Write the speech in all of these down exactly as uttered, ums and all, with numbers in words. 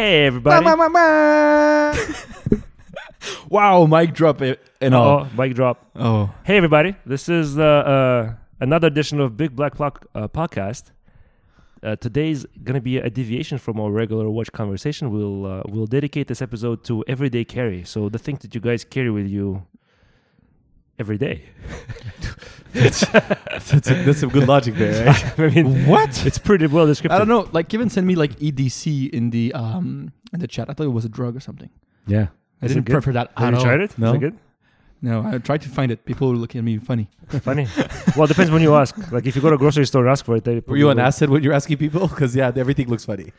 Hey, everybody. Ma, ma, ma, ma. Wow, mic drop it and all. Oh, mic drop. Oh. Hey, everybody. This is uh, uh, another edition of Big Black Clock uh, podcast. Uh, today's going to be a deviation from our regular watch conversation. We'll uh, we'll dedicate this episode to everyday carry. So the things that you guys carry with you every day. that's, that's, a, that's some good logic there, right? I mean, What? It's pretty well described. I don't know. Like, Kevin sent me like E D C in the um in the chat. I thought it was a drug or something. Yeah. I Is it didn't good? prefer that Have at you all. tried it? No. Is it good? No, I tried to find it. People were looking at me funny. Funny. Well, it depends when you ask. Like, if you go to a grocery store and ask for it, they Were you on will. acid when you're asking people? Because, yeah, everything looks funny.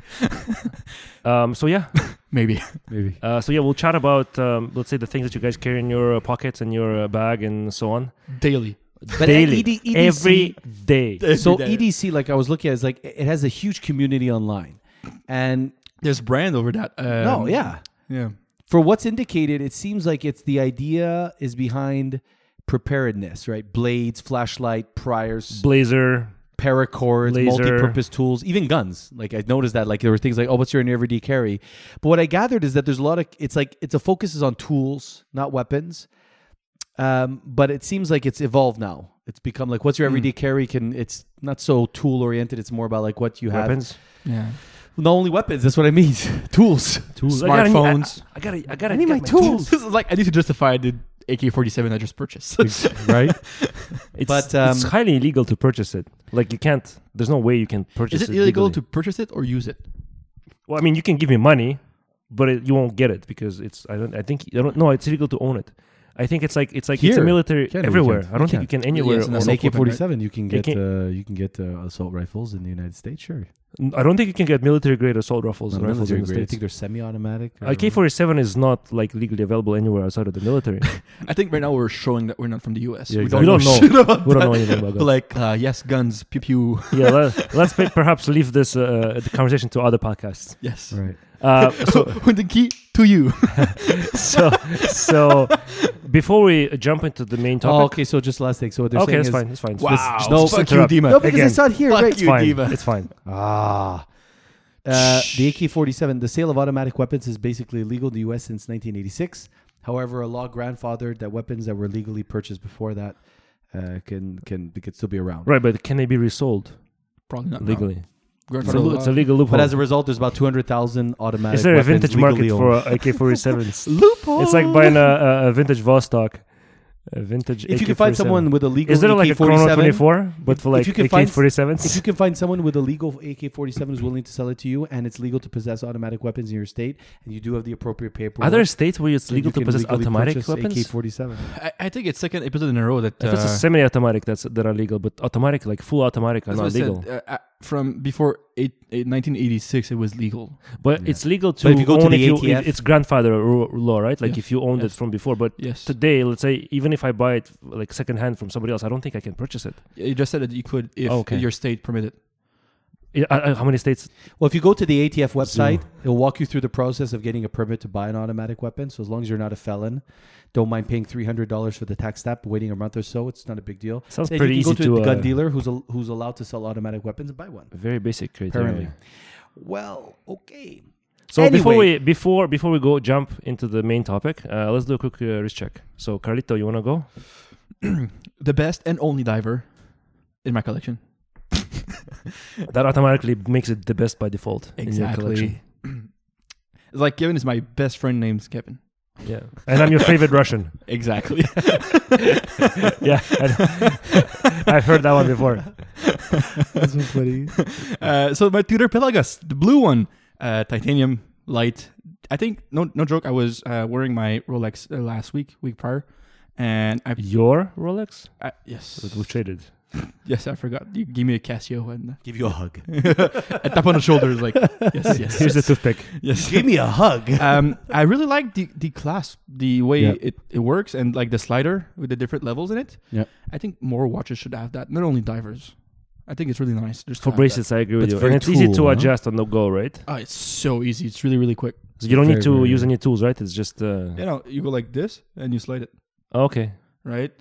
Um, so, yeah. Maybe. Maybe. Uh, so, yeah, we'll chat about, um, let's say, the things that you guys carry in your uh, pockets and your uh, bag and so on. Daily. But Daily. E D- E D C Every day. So Every day. E D C, like I was looking at, is like it has a huge community online. And There's brand over that. Um, no, yeah. Yeah. For what's indicated, it seems like it's the idea is behind preparedness, right? Blades, flashlight, priors, Blazer. paracords, Laser. multi-purpose tools, even guns. Like I noticed that, like there were things like, oh, what's your everyday carry? But what I gathered is that there's a lot of, it's like, it's a focus is on tools, not weapons. Um, but it seems like it's evolved now. It's become like, what's your everyday carry? Can it's not so tool oriented. It's more about like what you have. Weapons. Yeah. Not only weapons. That's what I mean. Tools. Tools. I gotta- Smartphones. I, I gotta. I gotta. I need get my tools. This is like I need to justify the A K forty-seven I just purchased. Right? It's, But, um, it's highly illegal to purchase it. Like you can't. There's no way you can purchase Is it it. illegal legally. to purchase it or use it? Well, I mean, you can give me money, but it, you won't get it because it's. I don't. I think. I don't. No, it's illegal to own it. I think it's like it's like it's a Here. military Can, you everywhere. can't. I don't You think you can anywhere. Yes, and own that's An it. A K forty-seven, you can They get can't- uh, you can get uh, assault rifles in the United States. Sure, I don't think you can get military grade assault rifles. Not and rifles in military the grade. I States. think they're semi-automatic. or- A K forty-seven is not like legally available anywhere outside of the military. I think right now we're showing that we're not from the U S. Yeah, we exactly. don't, We don't shit know. about We don't that. know anything about But that. like, uh, yes, guns, pew pew. Yeah, let, let's pe- perhaps leave this uh, the conversation to other podcasts. Yes. right. Uh, so, With the key to you. so, so before we jump into the main topic, Oh, okay, so just last thing. So what they're okay, saying it's is, fine, it's fine. Wow. Just, No, just fuck you, interrupt. Dima. no, because Again, it's not here, fuck right? It's you, fine. Diva. It's fine. Ah. Uh, the A K forty-seven, the sale of automatic weapons is basically illegal in the U S since nineteen eighty-six. However, a law grandfathered that weapons that were legally purchased before that uh, can can can still be around. Right, but can they be resold Probably not legally? Now. It's a, it's a legal loophole. But as a result, there's about two hundred thousand automatic Is there a weapons vintage market legally for owned. uh, A K forty-sevens? Loophole. It's like buying a, a, a vintage Vostok. A vintage If you A K can find forty-seven. someone with a legal Is there like A K a Chrono forty-seven, twenty-four, but if- for if like you can A K find- forty-sevens? if you can find someone with a legal A K forty-seven who's willing to sell it to you, and it's legal to possess automatic weapons in your state, and you do have the appropriate paperwork, Are there states where it's then legal you to can possess legally automatic purchase weapons? A K forty-seven. I, I think it's second episode in a row that If it's a uh, semi-automatic, that's that are legal, but automatic, like full automatic, are that's what not I legal. said, uh, uh, from before eight, eight, nineteen eighty-six, it was legal. But Yeah. it's legal to But if you go to own the if you, A T F if it's grandfather ro- law, right? Like Yeah. if you owned Yes. it from before. But Yes. today, let's say, even if I buy it like secondhand from somebody else, I don't think I can purchase it. You just said that you could if Oh, okay. your state permitted. I- I- how many states? Well, if you go to the A T F website, Zero. it'll walk you through the process of getting a permit to buy an automatic weapon. So as long as you're not a felon, don't mind paying three hundred dollars for the tax stamp, waiting a month or so. It's not a big deal. Sounds Then pretty you can easy go to, to the gun uh, dealer who's al- who's allowed to sell automatic weapons and buy one. Very basic criteria. Apparently. Well, okay. So before Anyway. we before before we go jump into the main topic, uh, let's do a quick uh, wrist check. So Carlito, you wanna go? The best and only diver in my collection. That automatically makes it the best by default in your collection. It's like Kevin is my best friend named Kevin. Yeah, and I'm your favorite Russian. Exactly. Yeah, I, I've heard that one before. That's so funny. uh, so my Tudor Pelagus, the blue one, uh, titanium light. I think no no joke. I was uh, wearing my Rolex uh, last week, week prior, and I Your Rolex? uh, yes We've traded. yes I forgot. You gave me a Casio and Give you a hug. a tap on the shoulder. Like yes yes Here's the yes, toothpick. yes. Give me a hug. um, I really like the the clasp, the way Yeah. it, it works, and like the slider with the different levels in it. Yeah. I think more watches should have that. Not only divers. I think it's really nice. Just to For have bracelets, I agree with But you. very And it's easy to cool, huh? adjust on the go, right? that. Oh, it's so easy. It's really really quick. So you don't Very, need to very- use any tools, right? It's just uh, You know, you go like this and you slide it, okay. right?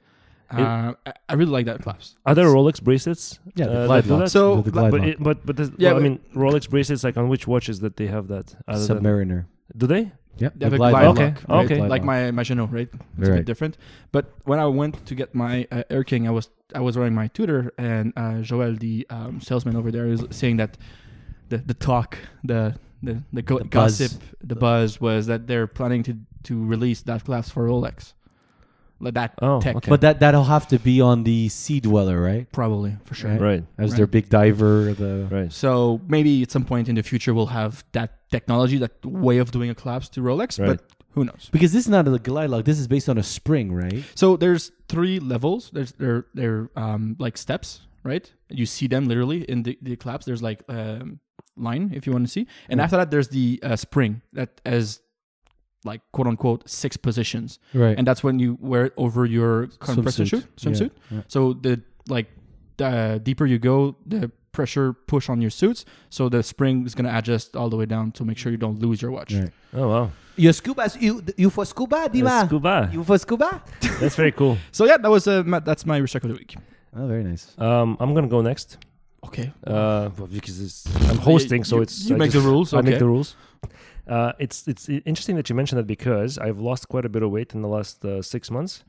Uh, I, I really like that clasp. Are there Rolex bracelets? Yeah, the uh, glide that do lock. that? So, The- the glide but lock. it, but but this, Yeah, well, I but- mean Rolex bracelets, like on which watches that they have that? Other than, Submariner. do they? Yep. They have the a glide glide lock. Okay, lock, right? okay. Like my my Janot, right? It's a Right. bit different. But when I went to get my uh, Air King, I was I was wearing my Tudor, and uh, Joel, the um, salesman over there, is saying that the the talk, the the the, go- The buzz. gossip, the buzz was that they're planning to to release that clasp for Rolex, like that Oh, tech. okay. But that that'll have to be on the Sea Dweller, right? Probably for sure. Right. Right, As Right. their big diver. The right. So maybe at some point in the future we'll have that technology, that way of doing a clasp to Rolex, Right. but who knows? because this is not a glide lock. This is based on a spring, right? So there's three levels. There's they're they're um like steps, right? You see them literally in the, the clasp. There's like um line if you want to see, and Yeah. after that there's the uh, spring that has like quote unquote six positions, Right. and that's when you wear it over your compressor Swimsuit. suit, swimsuit. Yeah, yeah. So the like the deeper you go, the pressure push on your suits. So the spring is gonna adjust all the way down to make sure you don't lose your watch. Right. Oh wow, You scuba? You you for scuba, That's scuba. You for scuba? That's very cool. So yeah, that was uh, my, that's my recheck of the week. Oh, very nice. Um, I'm gonna go next. Okay. Uh, well, because it's, I'm hosting, so you- it's you I make the rules, I make okay. the rules. Uh, it's it's i- interesting that you mentioned that because I've lost quite a bit of weight in the last uh, six months,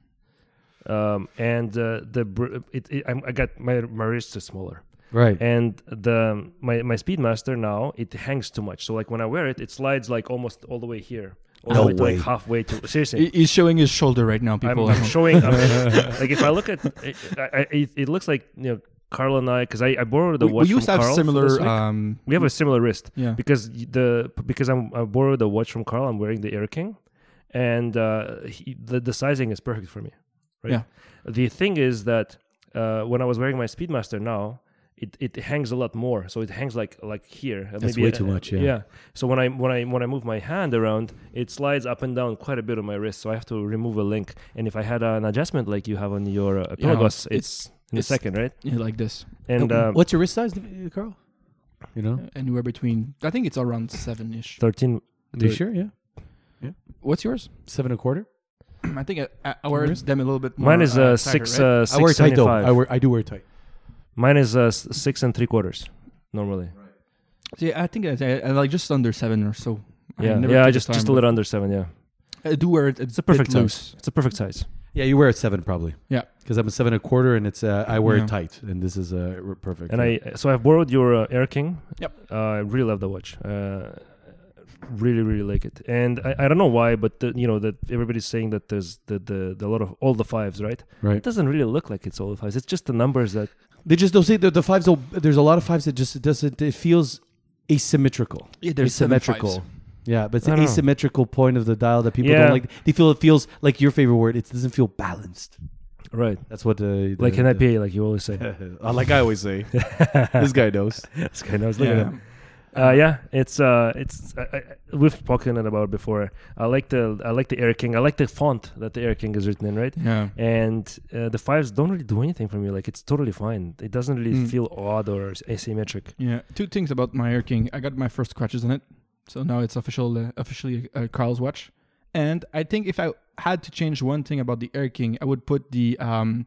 um, and uh, the br- it, it, I'm, I got my my wrists are smaller, Right. and the my my Speedmaster now it hangs too much. So like when I wear it, it slides like almost all the way here, all No the way to way. like halfway to seriously. He- He's showing his shoulder right now, I'm, people. I'm showing. I'm, like if I look at it, I, I, it, it looks like you know Carl and I because I, I borrowed the we, watch we used to from have Carl for this similar. week. Um, We have a similar wrist yeah. because y- the because I'm I borrowed the watch from Carl. I'm wearing the Air King, and uh, he, the the sizing is perfect for me. Right. Yeah. The thing is that uh, when I was wearing my Speedmaster now, it, it hangs a lot more. So it hangs like like here. Uh, That's maybe way uh, too much, yeah. Yeah. So when I when I when I move my hand around, it slides up and down quite a bit on my wrist. So I have to remove a link. And if I had an adjustment like you have on your uh, Yeah, Pelagos, it's- it's, in a it's- second, right? Yeah, like this. And Uh, um, what's your wrist size, Carl? You know? Anywhere between, I think it's around seven ish. thirteen. Are you the- sure? Yeah. What's yours? Seven and a quarter. I think I, I, I wear Yours? them a little bit more. Mine is uh, tighter, six. right? Uh, I six wear tight though. seventy-five. I wear. I do wear tight. Mine is uh, s- six and three quarters normally. See, I think I, I, I like just under seven or so. I Yeah, never yeah, took just the just a time, little under seven. Yeah, but I do wear it. It's a perfect bit size. loose. It's a perfect size. Yeah, you wear a seven probably. Yeah. Because I'm a seven and a quarter, and it's uh, I wear Yeah. it tight, and this is uh, r- perfect. And yeah. I so I've borrowed your uh, Air King. Yep. Uh, I really love the watch. Uh, really, really like it. And I, I don't know why, but the, you know that everybody's saying that there's the, the the a lot of all the fives, right? It right. doesn't really look like it's all the fives. It's just the numbers that. They just don't say the, the fives. Don't, there's a lot of fives that just it doesn't. It feels asymmetrical. Yeah, there's seven asymmetrical. fives. Yeah, but it's I an don't know. asymmetrical point of the dial that people Yeah. don't like. They feel it feels like your favorite word. It doesn't feel balanced. Right. That's what uh, Like the, an I P A, like you always say. Uh, like I always say. This guy knows. This guy knows. Look at Yeah. him. Uh, yeah, it's uh, it's I, I, we've spoken about it before. I like the I like the Air King. I like the font that the Air King is written in, right? Yeah. And uh, the fives don't really do anything for me. Like it's totally fine. It doesn't really Mm. feel odd or asymmetric. Yeah. Two things about my Air King. I got my first scratches on it, so now it's official, uh, officially uh, Carl's watch. And I think if I had to change one thing about the Air King, I would put the um,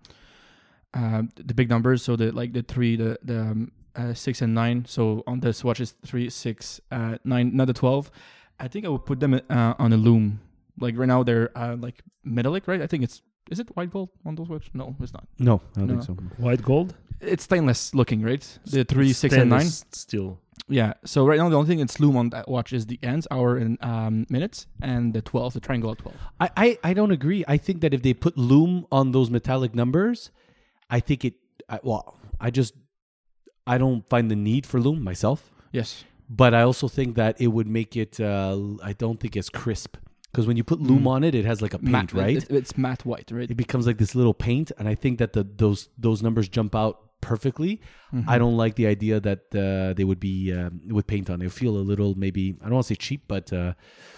uh, the big numbers. So the like the three, the the um, uh, six and nine. So on this watch is three, six, uh, nine, not the twelve. I think I would put them uh, on a loom. Like right now they're uh, like metallic, right? I think it's is it white gold on those watches? No, it's not. No, I don't No. think so. White gold, It's stainless looking, right? The three, six, and nine. Stainless steel. Yeah. So right now the only thing that's loom on that watch is the ends, hour and um, minutes, and the twelve, the triangle twelve. I, I, I don't agree. I think that if they put loom on those metallic numbers, I think it. I, well, I just I don't find the need for loom myself. Yes. But I also think that it would make it. Uh, I don't think it's crisp because when you put loom Mm. on it, it has like a paint, Matte, right? It, it's matte white, right? It becomes like this little paint, and I think that the those those numbers jump out perfectly. Mhm. I don't like the idea that uh, they would be um, with paint on. They feel a little maybe I don't want to say cheap, but uh,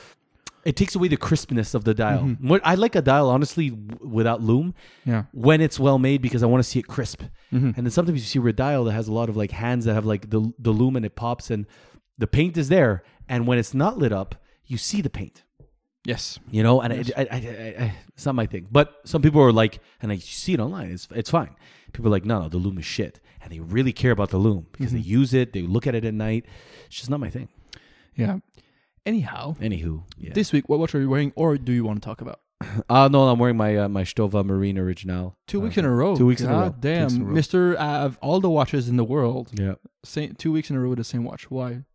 it takes away the crispness of the dial. Mhm. What I like a dial honestly w- without loom Yeah. when it's well made because I want to see it crisp. Mhm. And then sometimes you see a dial that has a lot of like hands that have like the the loom and it pops and the paint is there, and when it's not lit up, you see the paint. Yes. You know, and Yes. I, I, I, I, it's not my thing. But some people are like, and I see it online. It's it's fine. People are like, no, no, the loom is shit, and they really care about the loom because Mhm. they use it. They look at it at night. It's just not my thing. Yeah. Anyhow, Anywho, yeah. this week, what watch are you wearing, or do you want to talk about? Uh no, I'm wearing my uh, my Stova Marine Original. Two weeks Uh, in a row. Two weeks in a row. God Two weeks in a damn, row. Mister Uh, of all the watches in the world, Yeah. same, two weeks in a row with the same watch. Why?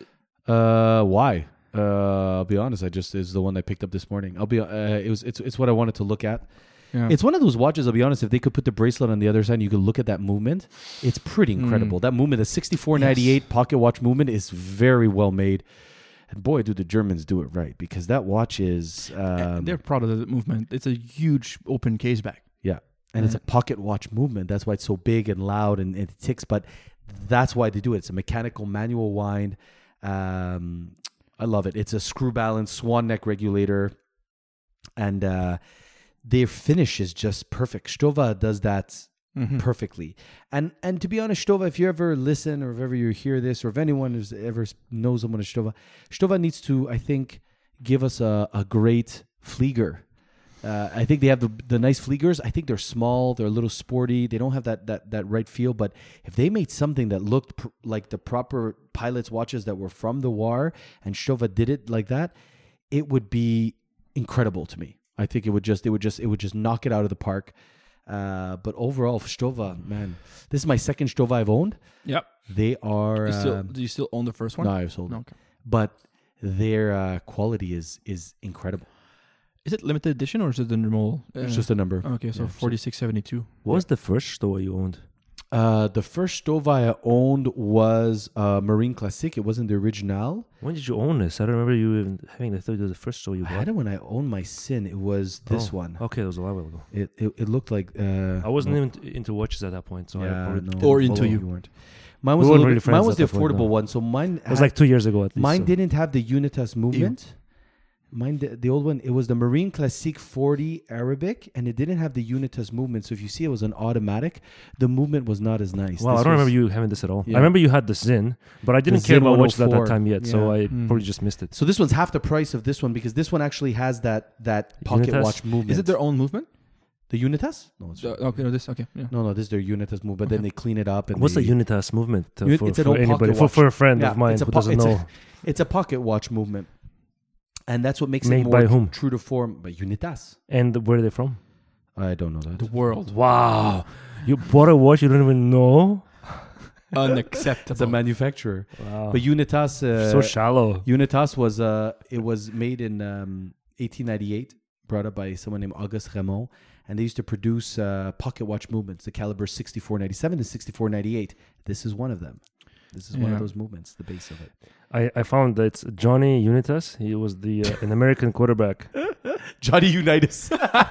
Uh, why? Uh, I'll be honest. I just is the one I picked up this morning. I'll be. Uh, it was. It's. It's what I wanted to look at. Yeah. It's one of those watches. I'll be honest. If they could put the bracelet on the other side, and you could look at that movement. It's pretty incredible. Mm. That movement, the sixty-four ninety-eight Yes. pocket watch movement, is very well made. And boy, do the Germans do it right, because that watch is. Uh, Um, They're proud of the movement. It's a huge open case back. yeah, and it's a pocket watch movement. That's why it's so big and loud and, and it ticks. But that's why they do it. It's a mechanical manual wind. Um, I love it. It's a screw balance swan neck regulator, and uh, their finish is just perfect. Stova does that Mhm. perfectly. And and to be honest, Stova, if you ever listen or if ever you hear this, or if anyone who's ever knows someone at Stova, Stova needs to, I think, give us a, a great Flieger. Uh, I think they have the the nice Fliegers. I think they're small, they're a little sporty. They don't have that that that right feel. But if they made something that looked pr- like the proper pilot's watches that were from the war, and Stova did it like that, it would be incredible to me. I think it would just it would just it would just knock it out of the park. Uh, but overall, Stova, man, this is my second Stova I've owned. Yep. They are. You still, um, do you still own the first one? no, I've sold No, it. okay. But their uh, quality is is incredible. Is it limited edition or is it the normal? Uh, It's just a number. okay. So yeah, forty-six seventy-two. What was the first store you owned? Uh, the first Stova I owned was uh, Marine Classique. It wasn't the original. When did you own this? I don't remember you even having. I thought it was the first store you I bought. had it when I owned my Sin. It was this Oh, one. Okay, it was a while ago. It, it it looked like. Uh, I wasn't no, even into watches at that point, so I yeah, probably no. didn't Or into follow. you. You weren't. Mine We was a weren't little really bit, friends mine was at the that point, affordable no. one. So mine It was had- like two years ago at least. mine so. didn't have the Unitas movement. Mine, di- the old one, it was the Marine Classique forty Arabic, and it didn't have the Unitas movement. So if you see, it was an automatic. The movement was not as nice. Wow, I This don't was- remember you having this at all. Yeah. I remember you had the Zin, but I didn't care Zin about watches at that one oh four. time yet, so Yeah. I Mm. probably just missed it. So this one's half the price of this one because this one actually has that that pocket Unitas? watch movement. Is it their own movement? the Unitas? No, it's Uh, okay. No, this. Okay. Yeah. no, no. This is their Unitas movement. But then Okay. they clean it up. And What's they, the Unitas movement uh, Uni- for, it's an for old anybody? pocket For, watch. for a friend Yeah, of mine it's a who po- doesn't it's a- know. It's a pocket watch movement, and that's what makes Made it more by whom? true to form. By Unitas. And where are they from? I don't know The that. world. Wow. You bought a watch you don't even know? Unacceptable. It's a manufacturer. Wow. But Unitas. Uh, so shallow. Unitas was uh, it was made in um, eighteen ninety-eight, brought up by someone named Auguste Raymond, and they used to produce uh, pocket watch movements, the caliber sixty-four ninety-seven and sixty-four ninety-eight. This is one of them. This is one Yeah. of those movements, the base of it. I, I found that it's Johnny Unitas. He was the uh, an American quarterback. Johnny Unitas.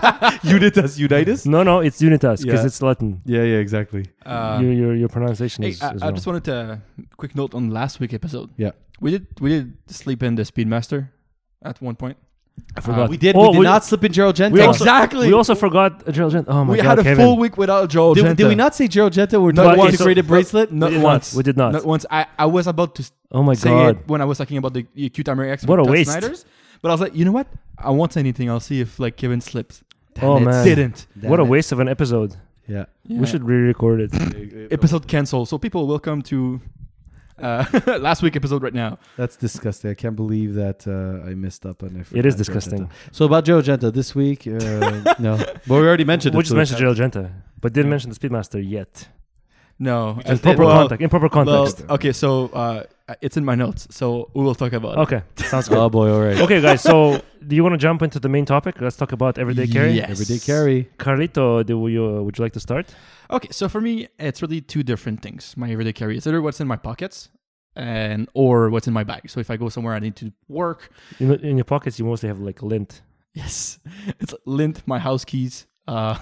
Unitas Unitas? No, no, it's Unitas because Yeah. it's Latin. Yeah, yeah, exactly. Uh, your, your your pronunciation hey, is, I, is I wrong. just wanted to quick note on last week episode. Yeah. We did we did sleep in the Speedmaster at one point. I forgot. We did. Oh, we did we- not slip in Gerald Genta. we also- Exactly. We also forgot uh, Gerald Gent. Oh my we god, had a Kevin. full week without Joel Did, Genta. did we not say Gerald Genta? We're Not not once. integrated bracelet? Not we did once. Not. We did not. Not once. I, I was about to Oh my say god. it when I was talking about the Q Timer X. What a with Todd waste. Snyder's, but I was like, you know what? I won't say anything. I'll see if like Kevin slips. Oh, it. man. Didn't. Damn What a it. waste of an episode. Yeah. We should re-record it. Episode cancel. So people, welcome to uh, last week episode right now. That's disgusting. I can't believe that uh, I missed up on it. It is disgusting. So about Joe Genta this week, uh, no, but we already mentioned We it. just so mentioned it's- Gerald Genta, but didn't Yeah. mention the Speedmaster yet. No. just In did. proper Well- context. In proper context. Well, okay, so uh, it's in my notes, so we will talk about it. okay, sounds good. Oh boy, all right. Okay, guys. So, do you want to jump into the main topic? Let's talk about everyday carry. Yes. Everyday carry. Carlito, do you, uh, would you like to start? Okay, so for me, it's really two different things. My everyday carry is either what's in my pockets and or what's in my bag. So if I go somewhere I need to work, You know, in your pockets, you mostly have like lint. yes, it's lint, my house keys, uh,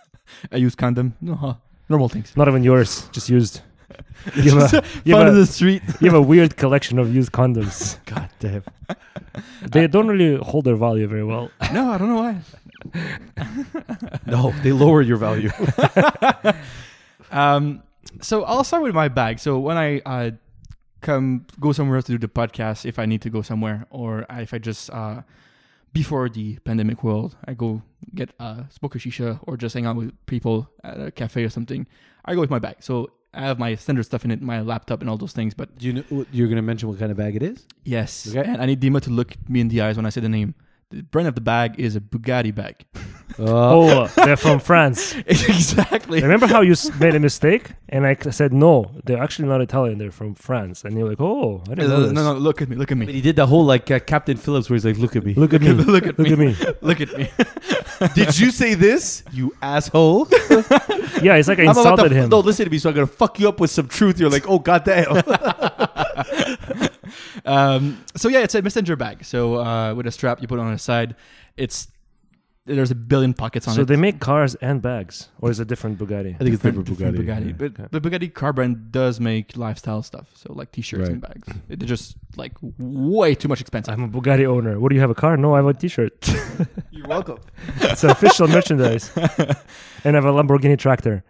I use condom, no, huh, normal things. Not even yours, just used. You have, a, you, Fun have in a, the street. you have a weird collection of used condoms. God damn. They don't really hold their value very well. No, I don't know why. No, they lower your value. Um, so I'll start with my bag. So when I uh, come go somewhere else to do the podcast, if I need to go somewhere, or if I just uh, before the pandemic world, I go get a smoke a shisha or just hang out with people at a cafe or something. I go with my bag. So I have my standard stuff in it, my laptop and all those things. But Do you know, you're going to mention what kind of bag it is? yes, Okay. and I need Dima to look me in the eyes when I say the name. The brand of the bag is a Bugatti bag. Oh, they're from France. Exactly. Remember how you s- made a mistake? And I c- said, no, they're actually not Italian. They're from France. And you're like, oh, I No, didn't know no, this. no, look at me, look at But me. he did the whole like uh, Captain Phillips where he's like, look at me. Look at me. Look at Look me. at me. Look at me. Did you say this, you asshole? Yeah, it's like I I'm about insulted to, him. No, listen to me. So I'm going to fuck you up with some truth. You're like, oh, goddamn. Um, so yeah, it's a messenger bag. So uh, with a strap you put on the side, it's there's a billion pockets on So it. they make cars and bags, or is it a different Bugatti? I think it's different different Bugatti. Bugatti. Yeah. But Okay. but Bugatti car brand does make lifestyle stuff, so like t-shirts Right. and bags. They're just like way too much expensive. I'm a Bugatti owner. What do you have, a car? No, I have a T-shirt. You're welcome. It's official merchandise. And I have a Lamborghini tractor.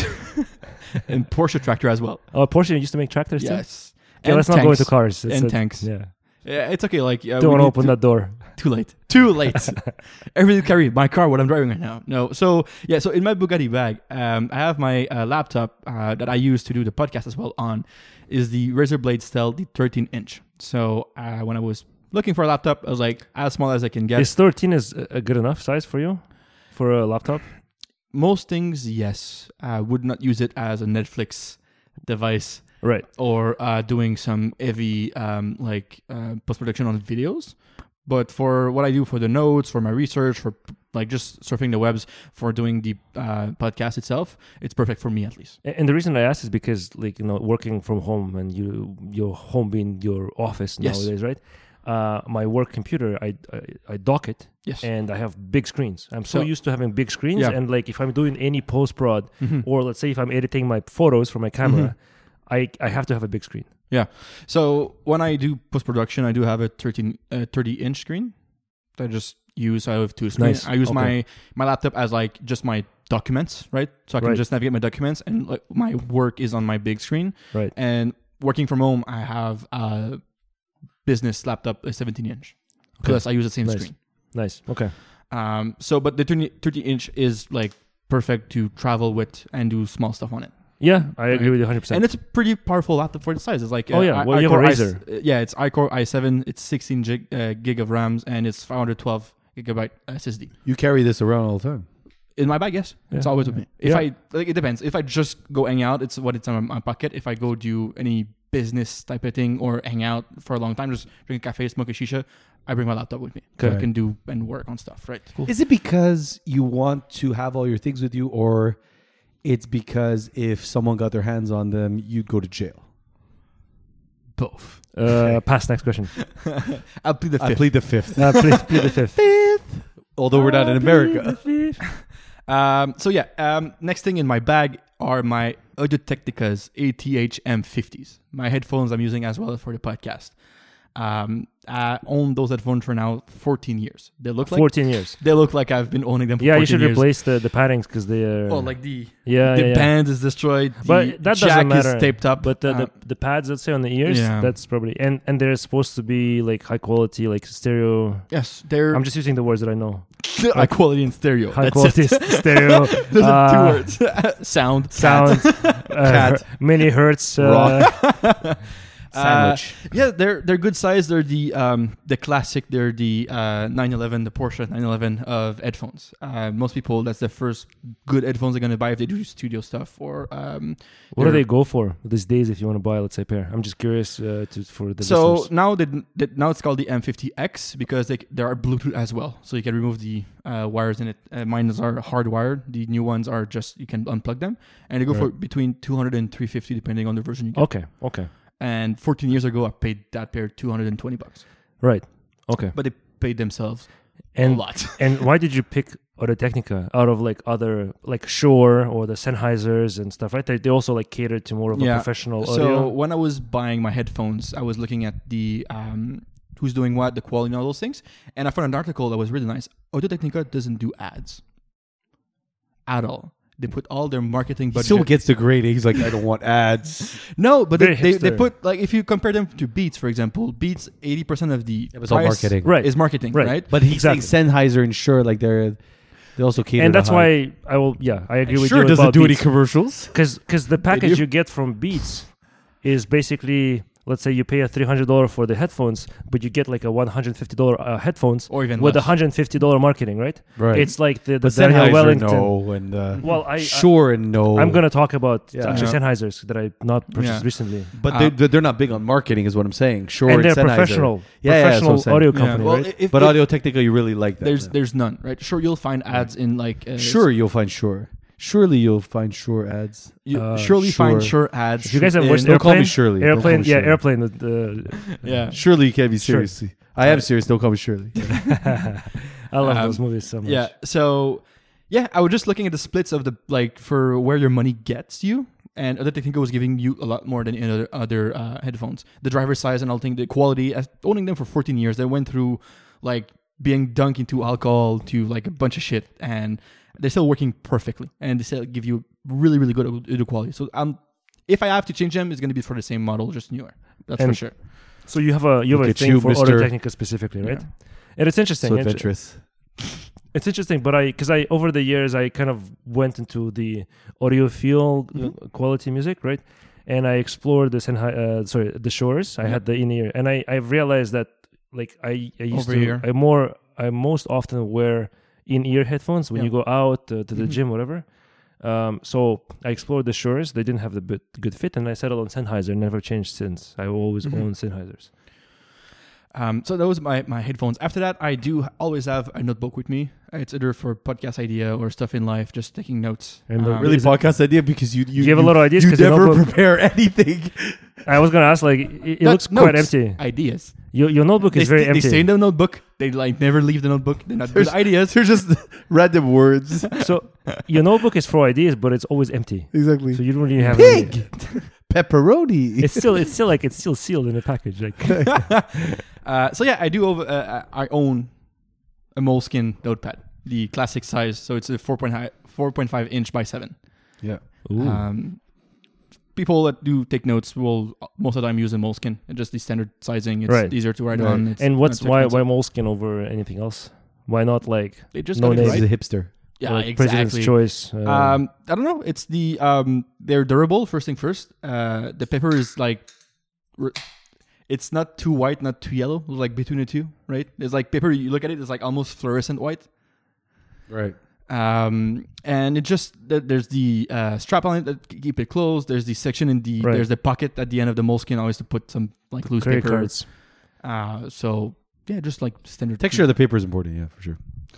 And Porsche tractor as well. Oh, Porsche used to make tractors too? Yes. Okay, And let's not go tanks. into cars. It's And a- tanks. Yeah. Yeah, it's okay. Like uh, we Don't need open to- that door. Too late. Too late. Everything carry my car, what I'm driving right now. No. So yeah. So in my Bugatti bag, um, I have my uh, laptop uh, that I use to do the podcast as well. On is the Razer Blade Stealth, the thirteen inch. So uh, when I was looking for a laptop, I was like as small as I can get. Is thirteen is a a good enough size for you? For a laptop? Most things, yes. I would not use it as a Netflix device Right. or uh, doing some heavy um, like uh, post production on videos. But for what I do for the notes, for my research, for like just surfing the webs, for doing the uh, podcast itself, it's perfect for me at least. A- And the reason I ask is because, like, you know, working from home and you, your home being your office Yes. nowadays, right? Uh, my work computer, I, I I dock it, Yes. and I have big screens. I'm so, So- used to having big screens, Yeah. and like if I'm doing any post prod, Mhm. or let's say if I'm editing my photos from my camera, Mm-hmm. I I have to have a big screen. So when I do post production, I do have a thirteen, uh, thirty inch screen that I just use. I have two screens. Nice. I use Okay. my my laptop as like just my documents, right? So I can Right. just navigate my documents, and like my work is on my big screen. Right. And working from home, I have a business laptop, a seventeen inch. Okay. Plus, I use the same Nice. screen. Nice. Okay. Um, so, but the thirty, thirty inch is like perfect to travel with and do small stuff on it. Yeah, I agree Right. with you one hundred percent. And it's a pretty powerful laptop for the size. It's like Oh, uh, yeah. I- Well, you have a iCore i- Razer. uh, yeah, it's iCore i seven. It's sixteen gig, uh, gig of RAMs and it's five hundred twelve gigabyte S S D. You carry this around all the time. In my bag, yes, it's Yeah. always with me. If Yeah. I like, it depends. If I just go hang out, it's what it's in my pocket. If I go do any business type of thing or hang out for a long time, just drink a cafe, smoke a shisha, I bring my laptop with me so I Okay. can do and work on stuff. Right. Cool. Is it because you want to have all your things with you, or it's because if someone got their hands on them, you'd go to jail? Both. Uh, pass. Next question. I'll plead the I fifth. plead the fifth. Uh, please, please the fifth. Although we're not in America. Um, so yeah, um, next thing in my bag are my Audio Technica's A T H M fifties. My headphones I'm using as well for the podcast. Um, I own those headphones for now fourteen years. They look like fourteen years. they look like I've been owning them for Yeah, you fourteen should years. replace the, the paddings because they are. Oh, like the yeah, the yeah, yeah. band is destroyed. The But that jack doesn't matter. is taped up. But the, Uh, the the pads, let's say on the ears, Yeah. that's probably and and they're supposed to be like high quality, like stereo. yes, they're I'm just using the words that I know. high quality in stereo. High That's quality it. stereo. Those are two uh, words. Sound. Sound. uh, Cat. many hertz. Uh, Sandwich. Yeah, they're they're good size. They're the um the classic. They're the uh nine eleven, the Porsche nine eleven of headphones. Uh, most people, that's the first good headphones they're gonna buy if they do studio stuff or um. what do they're- they go for these days if you want to buy, let's say, a pair? I'm just curious uh, to for the So listeners. now they, they now it's called the M fifty X because they there are Bluetooth as well, so you can remove the uh, wires in it. Uh, mine are hardwired. The new ones are just you can unplug them, and they go for Right. between two hundred and three fifty depending on the version you get. Okay, okay, And fourteen years ago, I paid that pair two hundred twenty bucks, right, okay. but they paid themselves And a lot. and why did you pick Audio Technica out of like other like Shure or the Sennheisers and stuff? Right, they they also like cater to more of a Yeah. professional So audio. when I was buying my headphones, I was looking at the um, who's doing what, the quality, and all those things, and I found an article that was really nice. Audio Technica doesn't do ads at all. they put all their marketing He budget. still gets the grading. He's like, I don't want ads. No, but they, Very they, they hipster. put like if you compare them to Beats, for example, Beats eighty percent of the It was all price marketing. Right. is marketing, Right. right? But he's Exactly. saying Sennheiser and Shure, like they're they also cater. And to that's high. why I will. Yeah, I agree with Shure you doesn't about do any Beats. commercials. Because because the package do. you get from Beats is basically, let's say you pay a three hundred dollars for the headphones, but you get like a one hundred fifty dollars uh, headphones Or even with less. one hundred fifty dollars marketing, right? Right. It's like the, the but Daniel Sennheiser, Wellington. no, and uh, Well, I, I Shure and no. I'm gonna talk about Yeah. actually Yeah. Sennheisers that I not purchased Yeah. recently, But Uh, they they're, they're not big on marketing, is what I'm saying. Shure and they're Sennheiser. professional, Yeah, yeah, that's what I'm professional saying. audio Yeah. company, Well, right? if, But if Audio Technica, you really like that. there's yeah. there's none, right? Sure, you'll find ads in like uh, Sure, you'll find Shure. Surely you'll find Shure ads. You Uh, surely find Sure. Sure ads. If you guys have in- watched Don't call me Airplane, Shirley. Don't call airplane, me yeah, Shirley. airplane. The, the yeah. Surely you can't be Sure. seriously. I am serious. Don't call me Shirley. I love Um, those movies so much. Yeah. So, yeah, I was just looking at the splits of the like for where your money gets you, and Other Technica was giving you a lot more than in other other uh, headphones. The driver size and all thing, the quality. As owning them for fourteen years, they went through like being dunked into alcohol to like a bunch of shit, and they're still working perfectly, and they still give you really really good audio quality. So um, if I have to change them, it's going to be for the same model, just newer. That's for And sure. So you have a you have Look a at thing you, for Mister Audio Technica specifically, right? Yeah. And it's interesting. So It's- adventurous. It's interesting, but I because I over the years I kind of went into the audiophile uh, quality music, right? And I explored the Sennhei- uh, sorry the Shores. I Yeah. had the in ear, and I I realized that like I I used Over to ear. I more I most often wear in ear headphones when Yeah. you go out uh, to the Mhm. gym, whatever. Um, so I explored the Shores. They didn't have the bit, good fit, and I settled on Sennheiser. Never changed since. I always Mhm. own Sennheisers. Um, so that was my, my headphones. After that, I do always have a notebook with me. It's either for podcast idea or stuff in life, just taking notes. And the- Um, Really Is it- podcast idea because you you, You have a lot of ideas You 'cause your never notebook- prepare anything. I was gonna ask, like, it, it Not looks quite notes, empty. ideas. Your your notebook They, is very st- they empty. stay in the notebook. They like never leave the notebook. They're not good There's- ideas. They're just random words. So your notebook is for ideas, but it's always empty. Exactly. So you don't really have Pig! any. Pepperoni. It's still it's still like it's still sealed in a package. Like uh, so yeah, I do. Over, uh, I own a Moleskine notepad, the classic size. So it's a four point five inch by seven. yeah. Um, people that do take notes will most of the time use a Moleskine. It's just the standard sizing. It's Right. easier to write Right. on. It's and what's not too why expensive. why Moleskine over anything else? Why not like They just no got it name. He's right. a hipster. Yeah, like President's exactly. Choice? Uh, Um, I don't know. It's the um, they're durable. First thing first. Uh, the paper is like, re- it's not too white, not too yellow. Like between the two, right? There's like paper. You look at it, it's like almost fluorescent white. Right. Um, and it just th- there's the uh, strap on it that k- keep it closed. There's the section in the Right. there's the pocket at the end of the Moleskine always to put some like loose credit paper. cards. Uh, so yeah, just like standard Texture of the paper is important, yeah, for sure.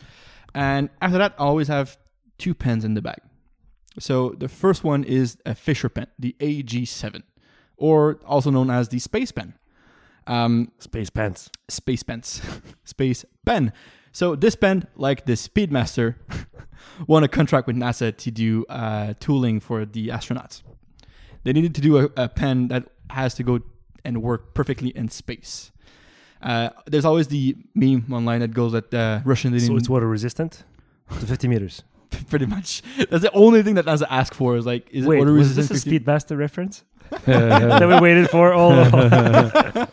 And after that, I always have two pens in the bag. So the first one is a Fisher pen, the A G seven, or also known as the Space Pen. Um, Space pants. Space Pens. Space Pen. So this pen, like the Speedmaster, won a contract with NASA to do uh, tooling for the astronauts. They needed to do a, a pen that has to go and work perfectly in space. Uh, there's always the meme online that goes that uh, Russian didn't So it's water resistant to fifty meters. pretty much. That's the only thing that NASA asked for. Is like, is Wait, it water was resistant? this a fifty Speedmaster reference that we waited for all along?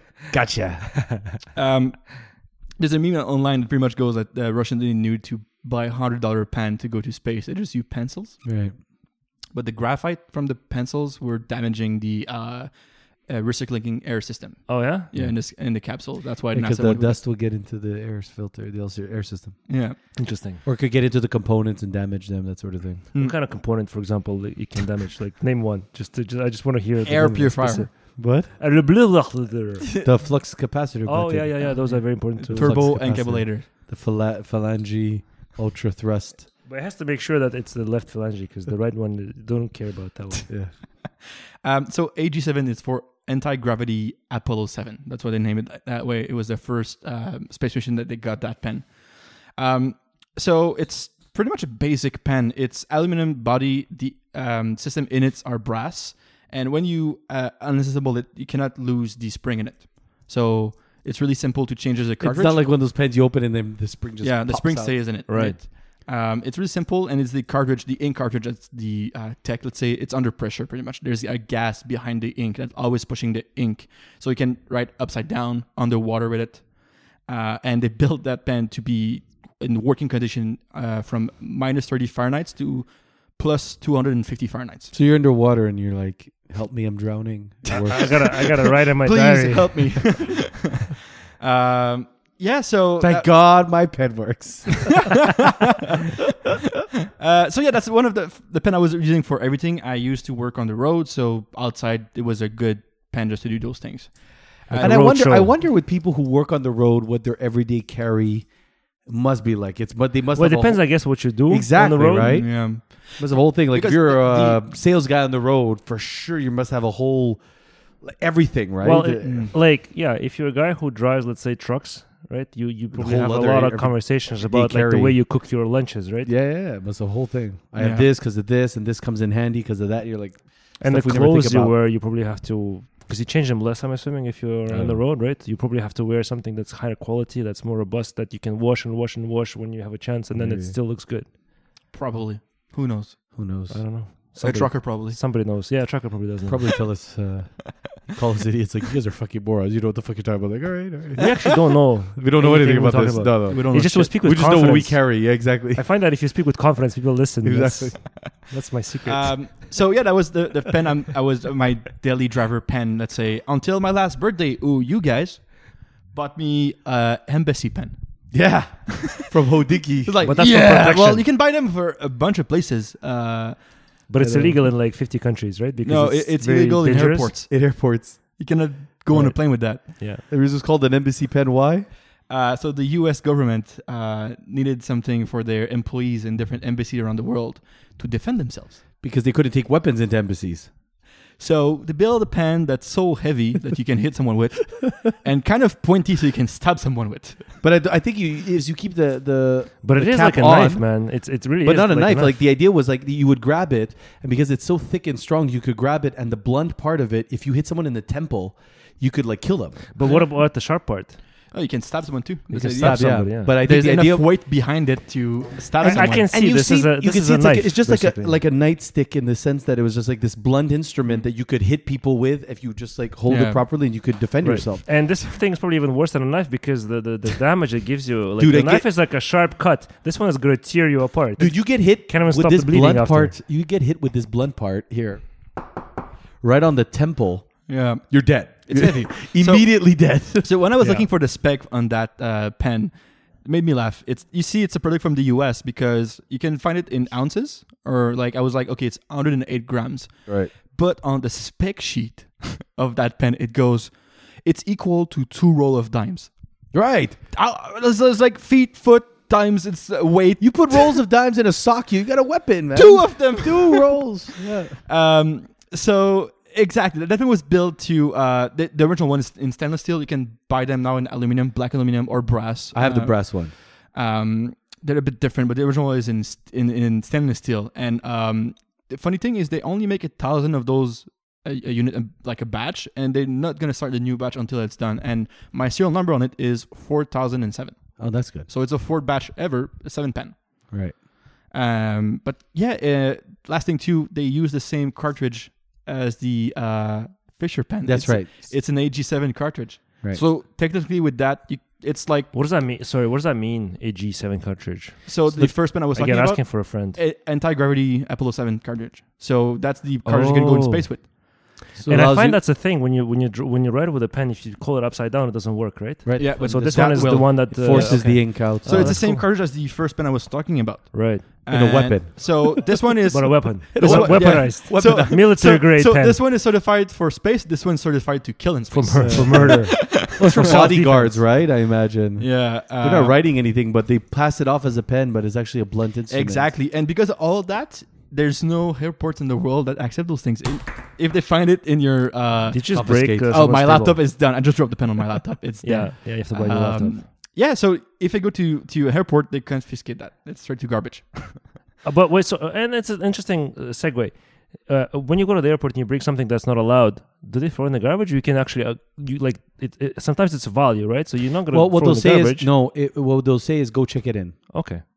Gotcha. Um, there's a meme online that pretty much goes that uh, Russian didn't need to buy a hundred dollar pen to go to space. They just used pencils, Right. but the graphite from the pencils were damaging the uh, uh, recirculating air system. Oh yeah. Yeah, in this in the capsule. That's why Because NASA the went with dust will get into the air filter, the air system. it. Yeah. Interesting. Or could get into the components and damage them, that sort of thing. Mm. What kind of component, for example, that you can damage? Like name one. Just, to, just I just want to hear the Air name purifier. specific- What? Uh, blah, blah, blah, blah. The flux capacitor. Oh button. yeah, yeah, yeah. Those are very important too. Tur- Turbo flux capacitor. encapsulator. The phala- phalange ultra thrust. But it has to make sure that it's the left phalange because the right one they don't care about that one. Yeah. Um, so A G seven is for anti-gravity Apollo seven. That's why they named it that way. It was the first uh, space mission that they got that pen. Um, so it's pretty much a basic pen. It's aluminum body. The um, system in it are brass. And when you uh, unassemble it, you cannot lose the spring in it. So it's really simple to change as a cartridge. It's not like one of those pens you open and then the spring just yeah, the pops spring out. stays in it. Right. Um, it's really simple, and it's the cartridge, the ink cartridge. That's the uh, tech. Let's say it's under pressure, pretty much. There's a gas behind the ink that's always pushing the ink, so you can write upside down underwater with it. Uh, and they built that pen to be in working condition uh, from minus thirty Fahrenheit to plus two hundred fifty Fahrenheit. So you're underwater and you're like, "Help me, I'm drowning." I gotta, I gotta write in my Please diary. help me. um, yeah. So Thank uh, God my pen works. uh, so yeah, that's one of the the pen I was using for everything. I used to work on the road, so outside it was a good pen just to do those things. Uh, And I road wonder, show. I wonder with people who work on the road, what their everyday carry must be like. It's but they must. Well, it have a depends, whole, I guess, what you do Exactly, on the road. right? Yeah. must have a whole thing. Like Because if you're the- a sales guy on the road, for sure you must have a whole like, everything, right? Well, The- it- like, yeah, if you're a guy who drives, let's say, trucks, right? You you probably whole have a other lot of every- conversations everyday about like the carry. way you cook your lunches, right? yeah, yeah, yeah, it must have a whole thing. I Yeah. have this because of this, and this comes in handy because of that. You're like, And the stuff we never think clothes you about. wear, you probably have to, because you change them less, I'm assuming, if you're on the Yeah. road, right? You probably have to wear something that's higher quality, that's more robust, that you can wash and wash and wash when you have a chance, and then it Maybe. still looks good. Probably. Who knows? who knows? I don't know. A Somebody, trucker probably. somebody knows. Yeah, a trucker probably doesn't. Probably tell us, uh, call us idiots. Like you guys are fucking morons. You know what the fuck you're talking about? Like, all right, all right. We actually don't know. We don't know anything we're about talking this. about. No, no. We don't You know just shit. will speak with We just know what we confidence. carry. Yeah, exactly. I find that if you speak with confidence, people listen. Exactly. That's, that's my secret. Um, so yeah, that was the, the pen. I'm, I was my daily driver pen. Let's say until my last birthday. Ooh, you guys bought me a embassy pen. Yeah, from Hodiki. It's like, But that's for yeah, protection. well, you can buy them for a bunch of places. Uh, but it's I don't illegal in like fifty countries, right? Because no, it's, it, it's very illegal in dangerous. airports. In airports. You cannot go on a Right. plane with that. Yeah. It was just called an embassy pen. Why? Uh, so the U S government uh, needed something for their employees in different embassies around the world to defend themselves. Because they couldn't take weapons into embassies. So they build a pen that's so heavy that you can hit someone with, and kind of pointy so you can stab someone with. But I, I think you is you keep the the But the it is cap like a on, knife, man. It's it really but is not a like knife. Like the idea was like you would grab it, and because it's so thick and strong, you could grab it, and the blunt part of it, if you hit someone in the temple, you could like kill them. But what about the sharp part? Oh, you can stab someone too. You That's can the stab idea. somebody, yeah. But I think There's the enough idea of, weight behind it to stab I- I someone. can see and you this see, is a- you this can is see a it's like knife, it's just like basically. a like a nightstick in the sense that it was just like this blunt instrument that you could hit people with if you just like hold Yeah. it properly and you could defend Right. yourself. And this thing is probably even worse than a knife because the, the, the damage it gives you. Like Dude, the I knife get- is like a sharp cut. This one is gonna tear you apart. Dude, you get hit Can't even with stop this the bleeding blunt after. part. You get hit with this blunt part here, right on the temple. Yeah. You're dead. It's heavy. Immediately dead. So when I was Yeah. looking for the spec on that uh, pen, it made me laugh. It's you see, it's a product from the U S because you can find it in ounces, or like I was like, okay, it's one hundred eight grams. Right. But on the spec sheet of that pen, it goes, it's equal to two roll of dimes. Right. Uh, It's, it's like feet, foot times its uh, weight. You put rolls of dimes in a sock. You got a weapon, man. Two of them. two rolls. Yeah. Um. So exactly, that pen was built to uh the, the original one is in stainless steel. You can buy them now in aluminum, black aluminum, or brass. I have the Uh, brass one. Um, they're a bit different, but the original is in st- in, in stainless steel. And um, the funny thing is, they only make a thousand of those a, a unit, uh, like a batch, and they're not gonna start the new batch until it's done. And my serial number on it is four thousand and seven. Oh, that's good. So it's a fourth batch ever, a seven pen. Right. Um, but yeah, uh, last thing too, they use the same cartridge as the uh, Fisher pen. That's It's- right. It's an A G seven cartridge. Right. So technically, with that, you, it's like What does that mean? Sorry, what does that mean? A G seven cartridge. so. So the the- first pen I was talking Again, about. asking for a friend. A- anti-gravity Apollo seven cartridge. So that's the cartridge you can go in Oh. space with. So And it I allows find you- that's a thing when you when you dr- when you write with a pen. If you call it upside down, it doesn't work, right? right. Yeah, But So the this that one is will- the one that it uh, forces okay. the ink out. So Oh, it's the that's same cool. cartridge as the first pen I was talking about. right, And a weapon. So this one is but a weapon. This We- one- yeah. weaponized, So- military so, grade so pen this one is certified for space. This one's certified to kill in for, space. mur- for murder. It's for self-defense. bodyguards, right? I imagine. Yeah, uh, They're not writing anything, but they pass it off as a pen, but it's actually a blunt instrument. exactly. And because of all that, there's no airports in the world that accept those things. If, if they find it in your uh, Did you just break? Confiscate. Uh, oh, someone's my table? laptop is done. I just dropped the pen on my laptop. It's Yeah, done. yeah. You have to buy a new laptop. Um, yeah, so if I go to to a airport, they confiscate that. It's straight to garbage. Uh, but wait, so uh, and it's an interesting uh, segue. Uh, when you go to the airport and you bring something that's not allowed, do they throw in the garbage? You can actually, uh, you like it, it. Sometimes it's a value, right? So you're not gonna. Well, what throw they'll in the say garbage. is no. It, what they'll say is go check it in. Okay.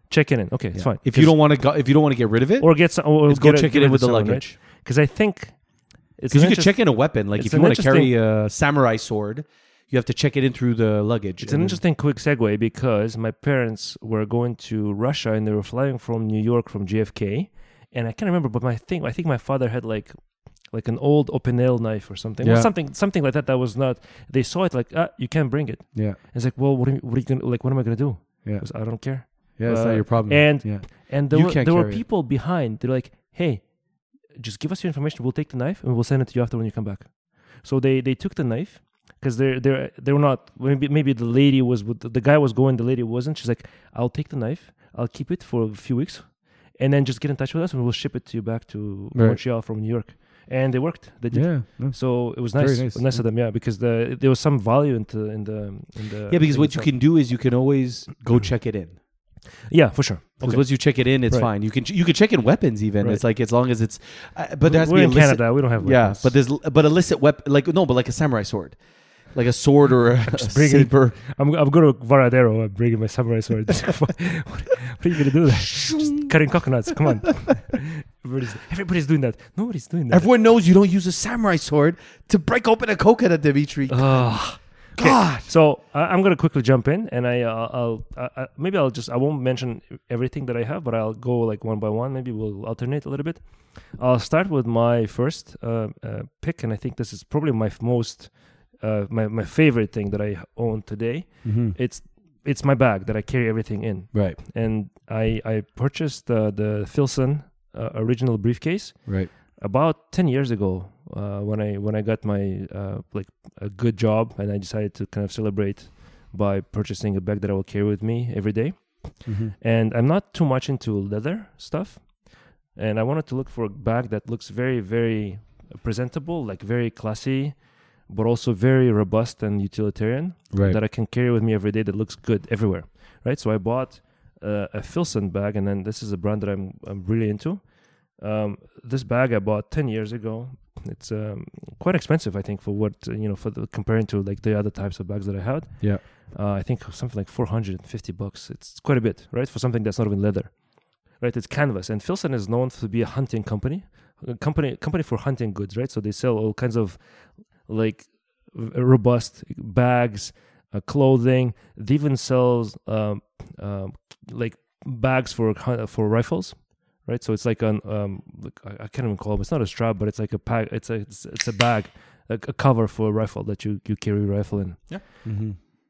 check it in. Okay, it's Yeah. fine. If you don't want to go, if you don't want to get rid of it, or get some, or let's go get a- check get it in rid with of the someone, luggage. Because I think it's Because you an could interest- check in a weapon. Like it's if you an want to carry interesting- a samurai sword, you have to check it in through the luggage. It's an interesting quick segue because my parents were going to Russia and they were flying from New York from J F K, and I can't remember, but my thing, I think my father had like, like an old open nail knife or something, Yeah. or something, something like that. That was not. They saw it like, ah, you can't bring it. Yeah. It's like, well, what are you, what are you gonna like? What am I gonna do? Yeah. I was, I don't care. Yeah, that's Uh, not your problem. and- yeah. And there You were can't there were carry it. people behind. They're like, hey, just give us your information. We'll take the knife and we'll send it to you after when you come back. So they they took the knife. Because they're they're they were not maybe maybe the lady was with the, the guy was going, the lady wasn't. She's like, I'll take the knife, I'll keep it for a few weeks, and then just get in touch with us and we'll ship it to you back to Right. Montreal from New York. And they worked. They did. Yeah. no. So it was Very nice, nice, nice yeah. of them, yeah. Because the there was some value into in the in the Yeah, because thing what you itself. can do is you can always go check it in. yeah, for sure. Because Okay. once you check it in, it's Right. fine. You can you can check in weapons even. Right. It's like as long as it's, uh, but there has to We're be in illicit. Canada. We don't have Yeah, weapons. but there's but illicit weapon like no, but like a samurai sword, like a sword or a, a bring it. saber. I'm I'm going to Varadero. I'm bringing my samurai sword. what, what are you gonna do? There? Just cutting coconuts. Come on. Everybody's, everybody's doing that. Nobody's doing that. Everyone knows you don't use a samurai sword to break open a coconut, Dimitri. Ugh. Okay, God. So uh, I'm gonna quickly jump in, and I uh, I'll uh, uh, maybe I'll just I won't mention everything that I have, but I'll go like one by one. Maybe we'll alternate a little bit. I'll start with my first uh, uh, pick, and I think this is probably my f- most uh, my my favorite thing that I own today. Mm-hmm. It's it's my bag that I carry everything in, Right, and I I purchased uh, the Filson uh, original briefcase right. about ten years ago uh, when I when I got my uh, like a good job, and I decided to kind of celebrate by purchasing a bag that I will carry with me every day. Mm-hmm. And I'm not too much into leather stuff, and I wanted to look for a bag that looks very very presentable, like very classy, but also very robust and utilitarian, Right. that I can carry with me every day, that looks good everywhere, right? So I bought uh, a Filson bag, and then this is a brand that I'm I'm really into. Um, this bag I bought ten years ago. It's um, quite expensive, I think, for what uh, you know, for the, comparing to like the other types of bags that I had. Yeah. Uh, I think something like four hundred fifty bucks. It's quite a bit, right, for something that's not even leather, right? It's canvas, and Filson is known to be a hunting company, a company company for hunting goods, right? So they sell all kinds of like v- robust bags, uh, clothing. They even sells um, um, like bags for hun- for rifles, right? So it's like an um, like, I, I can't even call it. It's not a strap, but it's like a pack. It's a it's, it's a bag, like a cover for a rifle that you you carry a rifle in. Mm-hmm.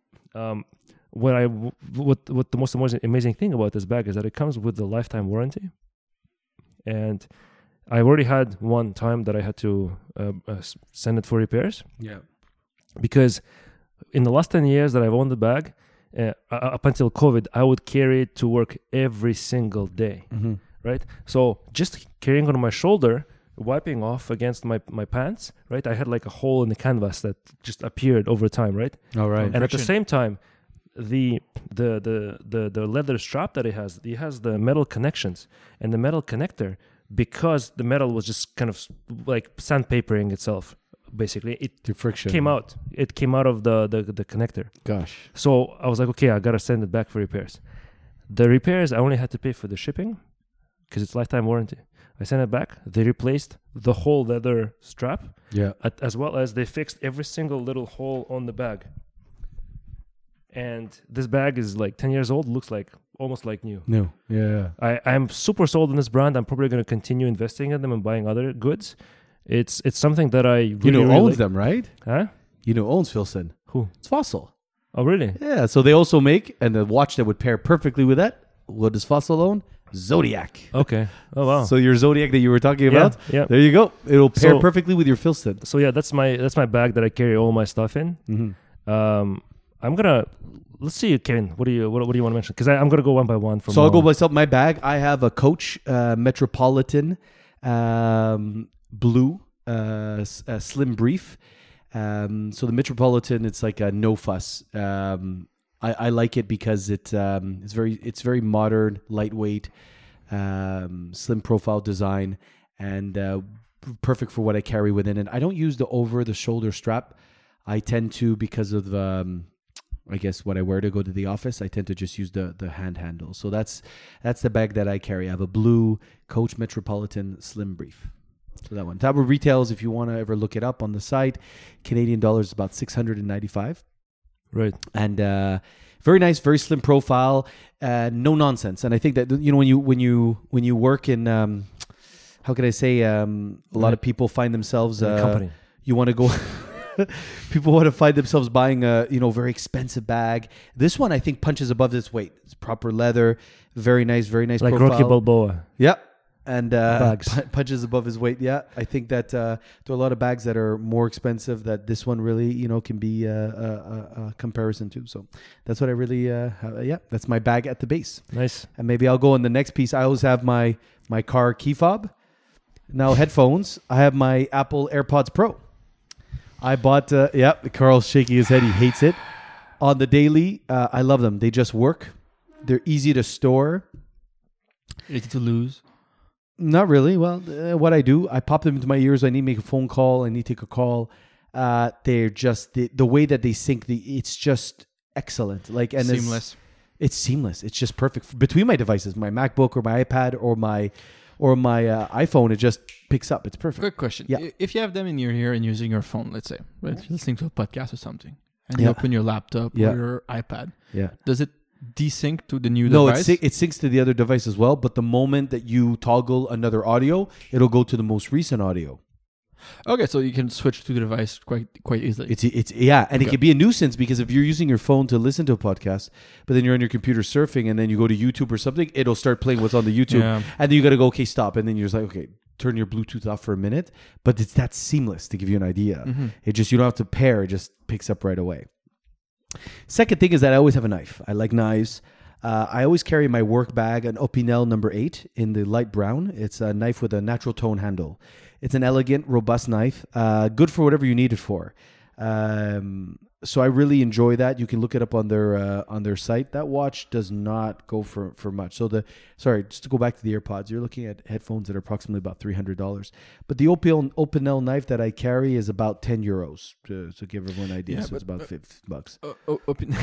Um, what I what what the most amazing amazing thing about this bag is that it comes with a lifetime warranty, and I already had one time that I had to uh, uh, s- send it for repairs, Yeah. because in the last ten years that I've owned the bag, uh, uh, up until COVID, I would carry it to work every single day, Mm-hmm. right? So just carrying on my shoulder, wiping off against my, my pants, right? I had like a hole in the canvas that just appeared over time, right? All right. And at the Friction. same time, the the the the the leather strap that it has, it has the metal connections, and the metal connector, because the metal was just kind of s- like sandpapering itself, basically, it The friction came out. It came out of the, the the connector. Gosh. So I was like, okay, I gotta send it back for repairs. The repairs, I only had to pay for the shipping because it's lifetime warranty. I sent it back. They replaced the whole leather strap, Yeah. at, as well as they fixed every single little hole on the bag. And this bag is like ten years old, looks like almost like new. No. Yeah. I, I'm super sold on this brand. I'm probably going to continue investing in them and buying other goods. It's it's something that I really, You know, really owns like. them, right? Huh? You know, owns Filson. Who? It's Fossil. Oh, really? Yeah. So they also make, and the watch that would pair perfectly with that. What does Fossil own? Zodiac. Okay. Oh, wow. So your Zodiac that you were talking yeah, about, yeah. there you go. It'll pair So- perfectly with your Filson. So yeah, that's my that's my bag that I carry all my stuff in. Mm-hmm. Um, I'm gonna let's see, Kevin. What do you what, what do you want to mention? Because I'm gonna go one by one. From So I'll go now on. myself. My bag. I have a Coach uh, Metropolitan um, blue uh, s- uh, slim brief. Um, so the Metropolitan, it's like a no fuss. Um, I, I like it because it um, it's very it's very modern, lightweight, um, slim profile design, and uh, p- perfect for what I carry within it. I don't use the over the shoulder strap. I tend to because of um, I guess what I wear to go to the office, I tend to just use the the hand handle. So that's that's the bag that I carry. I have a blue Coach Metropolitan Slim Brief. So that one. That one retails, if you want to ever look it up on the site, Canadian dollars about six hundred ninety-five. Right. And uh, very nice, very slim profile, uh, no nonsense. And I think that, you know, when you when you when you work in um, how can I say, um, a lot of people find themselves In a uh, company. you want to go. People want to find themselves buying a you know very expensive bag. This one I think punches above its weight. It's proper leather, very nice, very nice Like profile. Rocky Balboa. Yeah, and uh, Bags. pu- punches above his weight. Yeah, I think that uh, there are a lot of bags that are more expensive that this one really you know can be uh, a, a, a comparison to. So that's what I really uh, have. Yeah, that's my bag at the base. Nice. And maybe I'll go in the next piece. I always have my my car key fob. Now headphones. I have my Apple AirPods Pro. I bought, uh, yeah, Carl's shaking his head. He hates it. On the daily, uh, I love them. They just work. They're easy to store. Easy to lose. Not really. Well, uh, what I do, I pop them into my ears. I need to make a phone call. I need to take a call. Uh, they're just, the, the way that they sync, the, it's just excellent. Like and it's- Seamless. It's, seamless. It's just perfect. Between my devices, my MacBook or my iPad or my or my uh, iPhone, it just picks up. It's perfect. Quick question. Yeah. I- If you have them in your ear and using your phone, let's say, right, listening to a podcast or something, and you Yeah. open your laptop Yeah. or your iPad, Yeah. does it desync to the new No, device? it, syn- it syncs to the other device as well. But the moment that you toggle another audio, it'll go to the most recent audio. Okay, so you can switch to the device quite quite easily. It's it's yeah, and Okay. it can be a nuisance because if you're using your phone to listen to a podcast, but then you're on your computer surfing, and then you go to YouTube or something, it'll start playing what's on the YouTube, Yeah. and then you got to go okay, stop, and then you're just like okay, turn your Bluetooth off for a minute. But it's that seamless to give you an idea. Mhm. It just you don't have to pair; it just picks up right away. Second thing is that I always have a knife. I like knives. Uh, I always carry my work bag, an Opinel number eight in the light brown. It's a knife with a natural tone handle. It's an elegant, robust knife, uh, good for whatever you need it for. Um, so I really enjoy that. You can look it up on their uh, on their site. That watch does not go for, for much. So the sorry, just to go back to the AirPods, you're looking at headphones that are approximately about three hundred dollars. But the Opinel Opinel knife that I carry is about ten euros to, to give everyone an idea. Yeah, so but- it's about but- fifty bucks. O- o- Opin-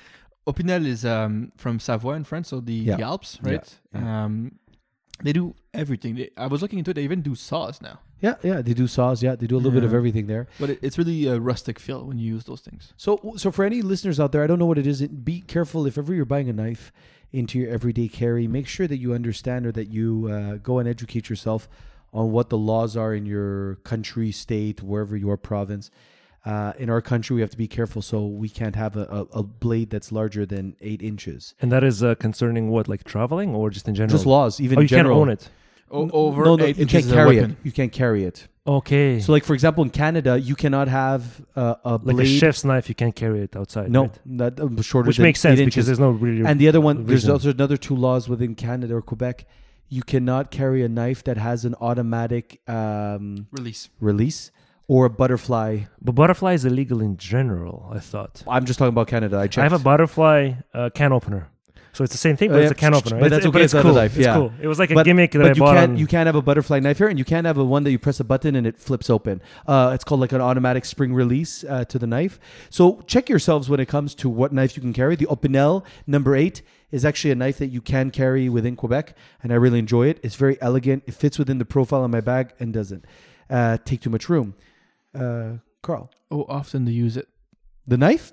Opinel is um, from Savoie in France, so the, Yeah. the Alps, Yeah, right? yeah. Um, they do everything. They, I was looking into it. They even do saws now, Yeah, yeah, they do saws. Yeah, they do a little bit of Yeah. everything there. but it, it's really a rustic feel when you use those things. So, so for any listeners out there, I don't know what it is. Be careful if ever you're buying a knife into your everyday carry. Make sure that you understand or that you uh, go and educate yourself on what the laws are in your country, state, wherever your province. Uh, in our country, we have to be careful, so we can't have a, a, a blade that's larger than eight inches. And that is uh, concerning what, like traveling or just in general? Just laws, even Oh, you general. can't own it. O- N- over no, no, eight you inches can't is a carry it. weapon. You can't carry it. Okay. So, like for example, in Canada, you cannot have uh, a like blade. a chef's knife, you can't carry it outside. no, right? not uh, shorter Which than makes sense eight because inches. there's no really. And the other one, there's reason. also another two laws within Canada or Quebec. You cannot carry a knife that has an automatic um, Release. release or a butterfly. But butterfly is illegal in general, I thought. I'm just talking about Canada. I checked. I have a butterfly uh, can opener. So it's the same thing, but Oh, it's yeah. a can opener. But It's- that's okay, It's it's not a cool. knife, It's yeah. cool. It was like a but, gimmick that but I you bought can't on. you can't have a butterfly knife here, and you can't have a one that you press a button and it flips open. Uh, it's called like an automatic spring release uh, to the knife. So check yourselves when it comes to what knife you can carry. The Opinel number eight is actually a knife that you can carry within Quebec, and I really enjoy it. It's very elegant. It fits within the profile of my bag and doesn't uh, take too much room. Uh, Carl, Oh, often they use it. the knife?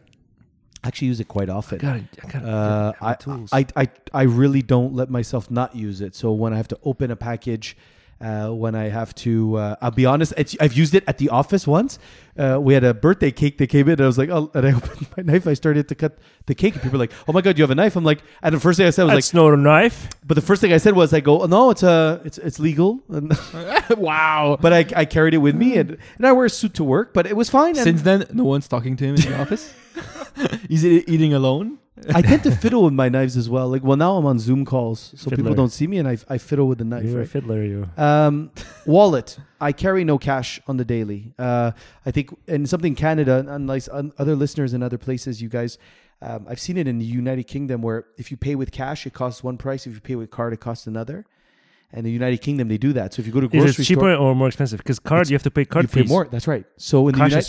I actually use it quite often. I got it. I got Uh, I, I, tools. I, I, I really don't let myself not use it. So when I have to open a package, uh, when I have to, uh, I'll be honest, it's, I've used it at the office once. Uh, we had a birthday cake that came in, and I was like, oh, and I opened my knife. I started to cut the cake, and people were like, oh my God, you have a knife? I'm like, and the first thing I said was That's like, not a knife. but the first thing I said was, I go, oh, no, it's a, it's, it's legal. And Wow. but I, I carried it with me, and, and I wear a suit to work, but it was fine. And Since then, no one's talking to him in the office. He's e- eating alone. I tend to fiddle with my knives as well. Like, well, now I'm on Zoom calls, so people Fiddler. don't see me, and I, I fiddle with the knife. You're a Right? fiddler, you. Um, wallet. I carry no cash on the daily. Uh, I think, and something Canada, unlike un- other listeners in other places, you guys, um, I've seen it in the United Kingdom where if you pay with cash, it costs one price. If you pay with card, it costs another. And the United Kingdom, they do that. So if you go to a Is grocery it cheaper store, or more expensive? Because card, It's- you have to pay card you pay fees. more. That's right. So in the Cash United, is cheaper.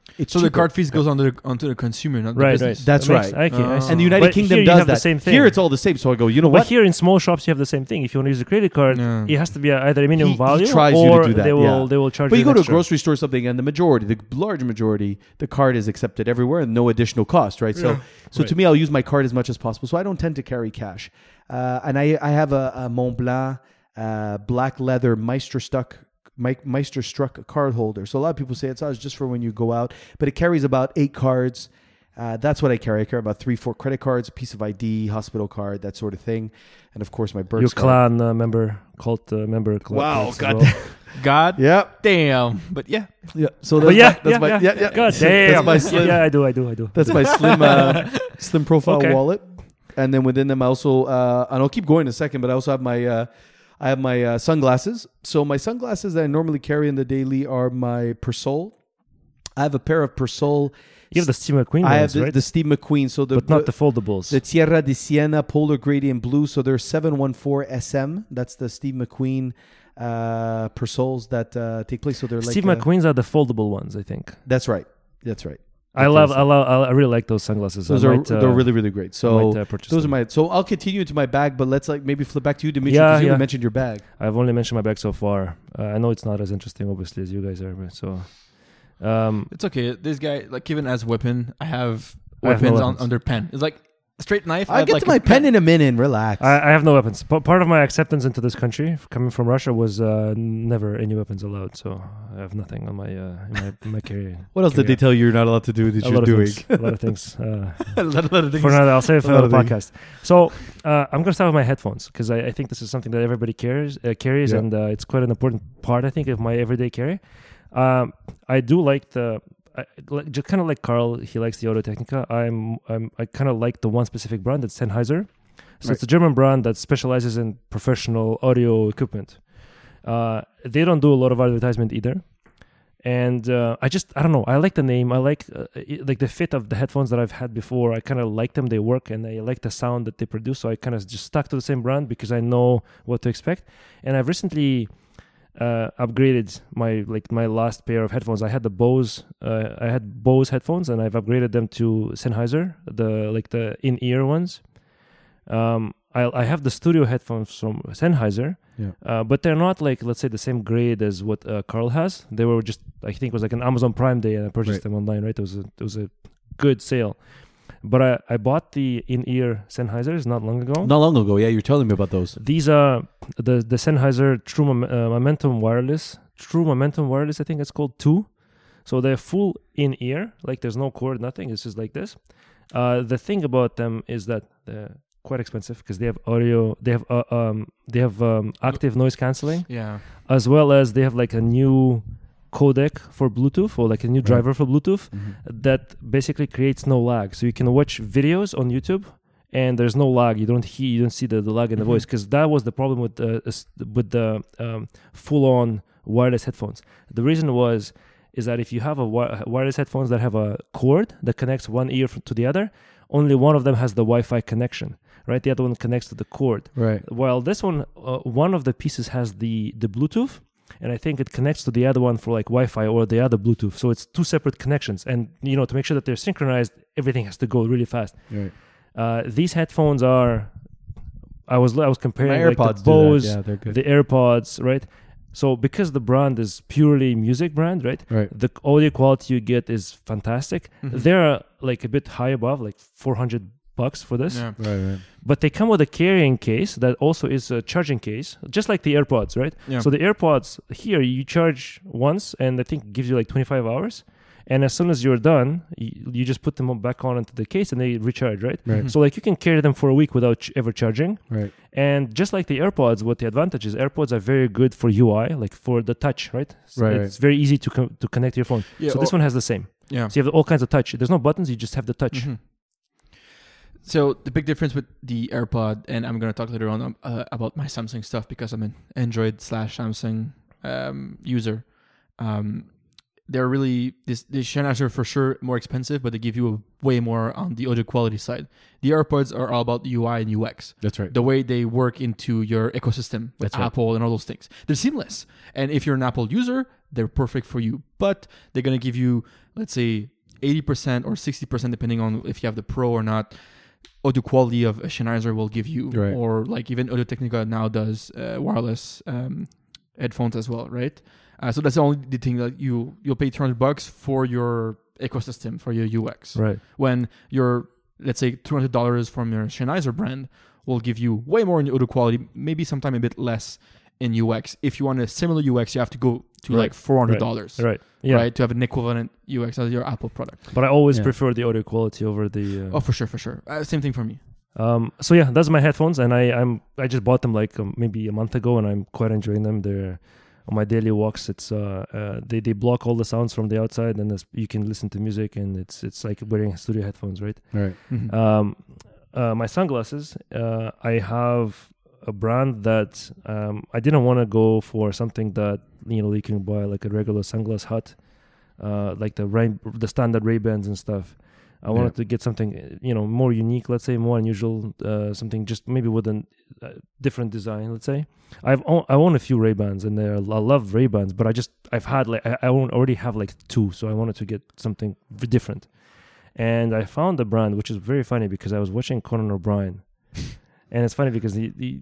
It's So the cheaper. card fees goes onto the, onto the consumer, not the Right, business. right. That's That makes- right. Okay, I Uh, see. And the United But Kingdom here you does have that. the same thing. Here it's all the same. So I go, you know But what? here in small shops, you have the same thing. If you want to use a credit card, Yeah. it has to be either a minimum He- he value tries you to or do that, they will yeah. they will charge But you go an to a extra. grocery store or something, and the majority, the large majority, the card is accepted everywhere and no additional cost, right? So, Yeah. so Right. to me, I'll use my card as much as possible. So I don't tend to carry cash. Uh, and I, I have a, a Mont Blanc uh, black leather Meister stuck. Meister struck card holder. So a lot of people say it's oh, it's just for when you go out, but it carries about eight cards. Uh, that's what I carry. I carry about three, four credit cards, a piece of I D, hospital card, that sort of thing, and of course my Burks Your card. clan uh, member, cult uh, member. Cl- Wow, cards as God well. God Yeah, damn. But yeah. yeah. So But that's yeah, my, that's yeah, my, yeah, yeah, yeah. God That's damn. my slim, Yeah, I do, I do, I do. That's my slim, uh, slim profile Okay. wallet, and then within them I also, uh, and I'll keep going in a second, but I also have my, uh, I have my uh, sunglasses. So my sunglasses that I normally carry in the daily are my Persol. I have a pair of Persol. You have the Steve McQueen I have ones, the, right? the Steve McQueen. So the but not the, the foldables. the Tierra de Siena Polar Gradient Blue. So they're seven one four S M. That's the Steve McQueen uh, Persols that uh, take place. So they're like Steve uh, McQueen's are the foldable ones, I think. That's right. That's right. I Okay, love, so- I love, I really like those sunglasses. Those I are might, uh, they're really really great. So might, uh, purchase those them. are my. So I'll continue into my bag, but let's like maybe flip back to you, Dimitri. Yeah, because you yeah. haven't mentioned your bag. I've only mentioned my bag so far. Uh, I know it's not as interesting, obviously, as you guys are. But so, um, It's okay. This guy, like, even as weapon, I have I have no weapons on weapons. under pen. It's like a straight knife. I I'll have get like to my a pen in a minute. Relax. I, I have no weapons. P- part of my acceptance into this country, f- coming from Russia, was uh, never any weapons allowed. So I have nothing on my uh, in my, in my career. what else did they tell you you're not allowed to do that A you're lot doing? of things. A lot of things. Uh, a lot, a lot of things. for another, I'll save it for A lot another of podcast. So uh, I'm gonna start with my headphones because I, I think this is something that everybody carries, uh, carries, Yeah. and uh, it's quite an important part, I think, of my everyday carry. Um, I do like the. I, like, just kind of like Carl, he likes the Audio Technica. I'm, I'm I kind of like the one specific brand, that's Sennheiser. So Right. it's a German brand that specializes in professional audio equipment. Uh, they don't do a lot of advertisement either, and uh, I just I don't know. I like the name. I like uh, it- like the fit of the headphones that I've had before. I kind of like them. They work, and I like the sound that they produce. So I kind of just stuck to the same brand because I know what to expect. And I've recently uh, upgraded my like my last pair of headphones. I had the Bose. Uh, I had Bose headphones, and I've upgraded them to Sennheiser, the like the in-ear ones. Um, I I have the studio headphones from Sennheiser. Yeah. Uh, but they're not like, let's say, the same grade as what uh, Carl has. They were just, I think it was like an Amazon Prime Day, and I purchased Right. them online, right? It was a, it was a good sale. But I, I bought the in-ear Sennheisers not long ago. Not long ago, yeah, you were telling me about those. These are the, the Sennheiser True Mom- uh, Momentum Wireless. True Momentum Wireless, I think it's called two. So they're full in-ear, like there's no cord, nothing. It's just like this. Uh, the thing about them is that they're quite expensive because they have audio, they have uh, um, they have um, active noise cancelling, Yeah. as well as they have like a new codec for Bluetooth or like a new Right. driver for Bluetooth Mm-hmm. that basically creates no lag. So you can watch videos on YouTube and there's no lag. You don't hear, you don't see the, the lag in the Mhm. voice because that was the problem with the uh, s- with the um, full-on wireless headphones. The reason was is that if you have a wi- wireless headphones that have a cord that connects one ear f- to the other, only one of them has the Wi-Fi connection, right? The other one connects to the cord. Right. While this one, uh, one of the pieces has the the Bluetooth, and I think it connects to the other one for like Wi-Fi or the other Bluetooth. So it's two separate connections, and you know to make sure that they're synchronized, everything has to go really fast. Right. Uh, these headphones are, I was I was My comparing like AirPods the Bose, do that. Yeah, they're good. the AirPods, right? So because the brand is purely music brand, right? right. The audio quality you get is fantastic. Mhm. They're like a bit high above, like four hundred bucks for this. Yeah. Right, right. But they come with a carrying case that also is a charging case, just like the AirPods, right? Yeah. So the AirPods here, you charge once, and I think it gives you like twenty-five hours. And as soon as you're done, you, you just put them back on into the case, and they recharge, right? Right. Mhm. So like you can carry them for a week without ch- ever charging. Right. And just like the AirPods, what the advantage is, AirPods are very good for U I, like for the touch, right? So Right, It's very easy to co- to connect to your phone. Yeah, so this or- one has the same. Yeah. So you have all kinds of touch. There's no buttons; you just have the touch. Mhm. So the big difference with the AirPod, and I'm gonna talk later on um, uh, about my Samsung stuff because I'm an Android slash Samsung um, user. Um, they're really this the Sennheiser are for sure more expensive, but they give you a, way more on the audio quality side. The AirPods are all about U I and U X, That's right. the way they work into your ecosystem with That's right. Apple and all those things. They're seamless, and if you're an Apple user, they're perfect for you. But they're gonna give you let's say eighty percent or sixty percent, depending on if you have the Pro or not, audio quality of a Sennheiser will give you, Right. or like even Audio-Technica now does uh, wireless um, headphones as well, right? Uh, so that's the only thing that you you'll pay two hundred bucks for your ecosystem, for your U X. Right. When your, let's say, two hundred dollars from your Sennheiser brand will give you way more in audio quality, maybe sometime a bit less in U X. If you want a similar U X, you have to go to Right. like four hundred dollars, Right. Yeah. right, to have an equivalent U X as your Apple product. But I always Yeah. prefer the audio quality over the. Uh, Oh, for sure, for sure. Uh, same thing for me. Um, so yeah, that's my headphones, and I I'm I just bought them like um, maybe a month ago, and I'm quite enjoying them. They're on my daily walks. It's uh, uh they they block all the sounds from the outside, and it's, you can listen to music, and it's it's like wearing studio headphones, right? Right. Mhm. Um, uh, my sunglasses. Uh, I have a brand that um I didn't want to go for something that you know you can buy like a regular sunglass hut, uh like the Ray- the standard Ray-Bans and stuff. I wanted to get something, you know, more unique, let's say, more unusual, uh, something just maybe with a uh, different design, let's say. I've own, I own a few Ray-Bans, and they're, I love Ray-Bans, but I just, I've had, like, I, I own, already have, like, two, so I wanted to get something v- different. And I found a brand, which is very funny, because I was watching Conan O'Brien, and it's funny because the, the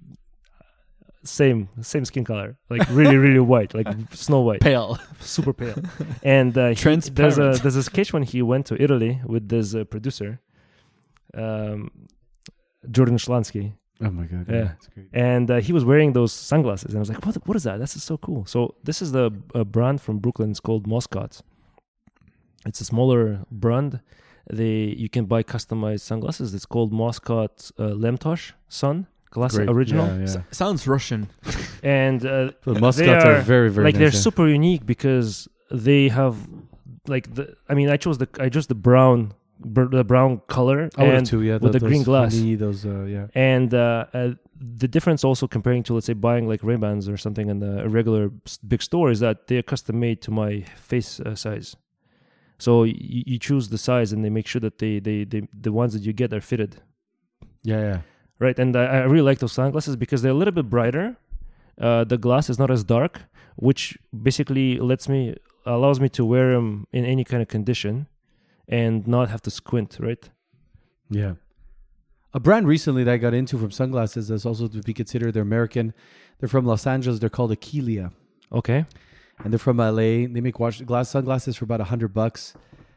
same, same skin color, like, really, really white, like Snow White. Pale. Super pale. And uh, he, there's a Transparent. there's a sketch when he went to Italy with this uh, producer, um, Jordan Schlansky, Oh my god. Yeah. It's great. and uh, he was wearing those sunglasses, and I was like, "What? What is that? This is so cool." So this is the a brand from Brooklyn. It's called Moscot. It's a smaller brand. They you can buy customized sunglasses. It's called Moscot uh, Lemtosh Sun Classic Great. Original, Yeah, yeah. S- sounds Russian. and uh, The they Muscats are, are very, very like nice. they're yeah. super unique because they have like the I mean I chose the I chose the brown br- the brown color I would have and too, yeah. with the those green glass. honey, those, uh, yeah. and uh, uh, the difference also comparing to let's say buying like Ray-Bans or something in the, a regular s- big store is that they're custom made to my face uh, size. So y- you choose the size and they make sure that they, they, they the ones that you get are fitted. Yeah, yeah. Right, and I, I really like those sunglasses because they're a little bit brighter. Uh, the glass is not as dark, which basically lets me allows me to wear them in any kind of condition, and not have to squint. Right. Yeah. A brand recently that I got into from sunglasses that's also to be considered, they're American. They're from Los Angeles. They're called Aquilia. Okay. And they're from L A. They make watch glass sunglasses for about a hundred bucks.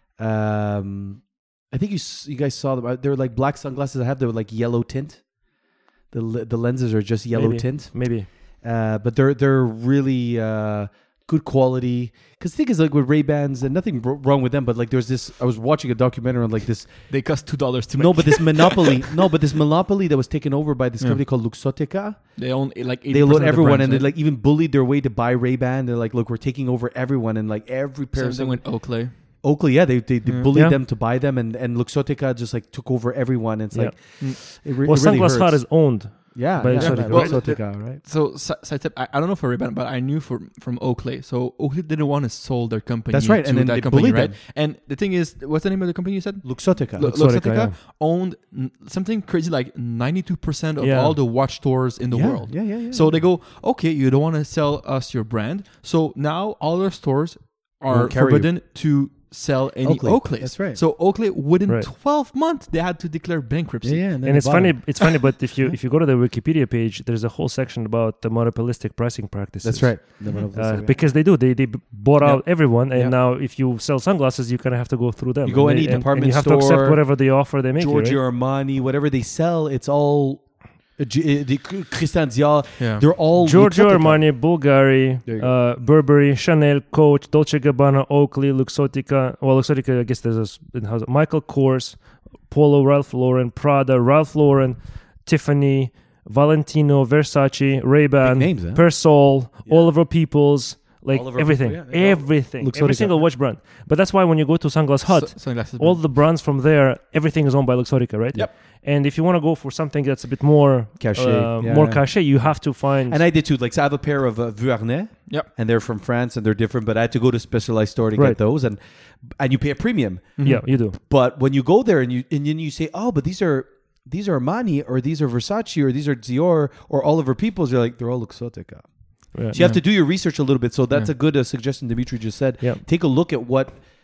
Um, I think you s- you guys saw them. Uh, They're like black sunglasses that have the like yellow tint. The le- the lenses are just yellow Maybe. tint. Maybe. Uh, but they're they're really uh, good quality. Because the thing is, like with Ray Bans, and nothing wr- wrong with them, but like there's this. I was watching a documentary on like this. They cost two dollars to make. No, but this monopoly. no, but this monopoly that was taken over by this Yeah. company called Luxottica. They own eh, like eighty They percent load of the everyone, brands, and they right? like even bullied their way to buy Ray Ban. They're like, look, we're taking over everyone, and like every pair Same of thing with Oakley. Oakley, yeah, they they, they Yeah. bullied Yeah. them to buy them, and and Luxottica just like took over everyone. It's Yeah. like Mm. it, re- Well, it really Sunglass hurts. Hut is owned. yeah, by yeah, Luxottica. yeah, Well, Luxottica, right? So, si- side tip, I, I don't know for Ray-Ban, but I knew for, from Oakley. So, Oakley didn't want to sell their company That's right, to and then that they company, bullied right? them. And the thing is, what's the name of the company you said? Luxottica. Lu- Luxottica, Luxottica yeah. owned n- something crazy like ninety-two percent of Yeah. all the watch stores in the yeah, world. Yeah, yeah, yeah. So they go, okay, you don't want to sell us your brand. So now all our stores are Won't carry you. forbidden to sell any Oakley. Oakleys. That's right. So Oakley, within Right. twelve months, they had to declare bankruptcy. yeah, yeah, and, then And they it's bought funny. them. It's funny, but if you if you go to the Wikipedia page, there's a whole section about the monopolistic pricing practices. That's right. The monopoly, Uh, yeah. because they do, they they b- bought Yeah. out everyone, and Yeah. now if you sell sunglasses, you kind of have to go through them. You go And any they- and- department and you have store, to accept whatever the offer they make Giorgio you. Right? Armani, whatever they sell, it's all uh, G- uh, the Christian Dior. Yeah. They're all Giorgio Luxottica. Armani, Bulgari, There you go. uh, Burberry, Chanel, Coach, Dolce Gabbana, Oakley, Luxottica. Well, Luxottica, I guess there's a s- in-house. Michael Kors, Polo, Ralph Lauren, Prada, Ralph Lauren, Tiffany, Valentino, Versace, Ray-Ban, Big names, huh? Persol, Yeah. Oliver Peoples, like Oliver everything, People, yeah, yeah. everything, Luxottica. every single watch brand. But that's why when you go to Sunglass Hut, So- sunglasses all brand. the brands from there, everything is owned by Luxottica, right? Yep. And if you want to go for something that's a bit more Cachet, uh, yeah. more cachet, you have to find. And I did too. Like, so I have a pair of uh, Vuarnet. Yep. And they're from France and they're different, but I had to go to a specialized store to Right. get those, and and you pay a premium. yeah, you do. But when you go there and you and then you say, oh, but these are these are Armani or these are Versace or these are Dior or Oliver Peoples, you're like, they're all Yeah. Luxottica. So you have to do your research a little bit. So that's Yeah. a good uh, suggestion Dimitri just said. Yeah. Take a look at what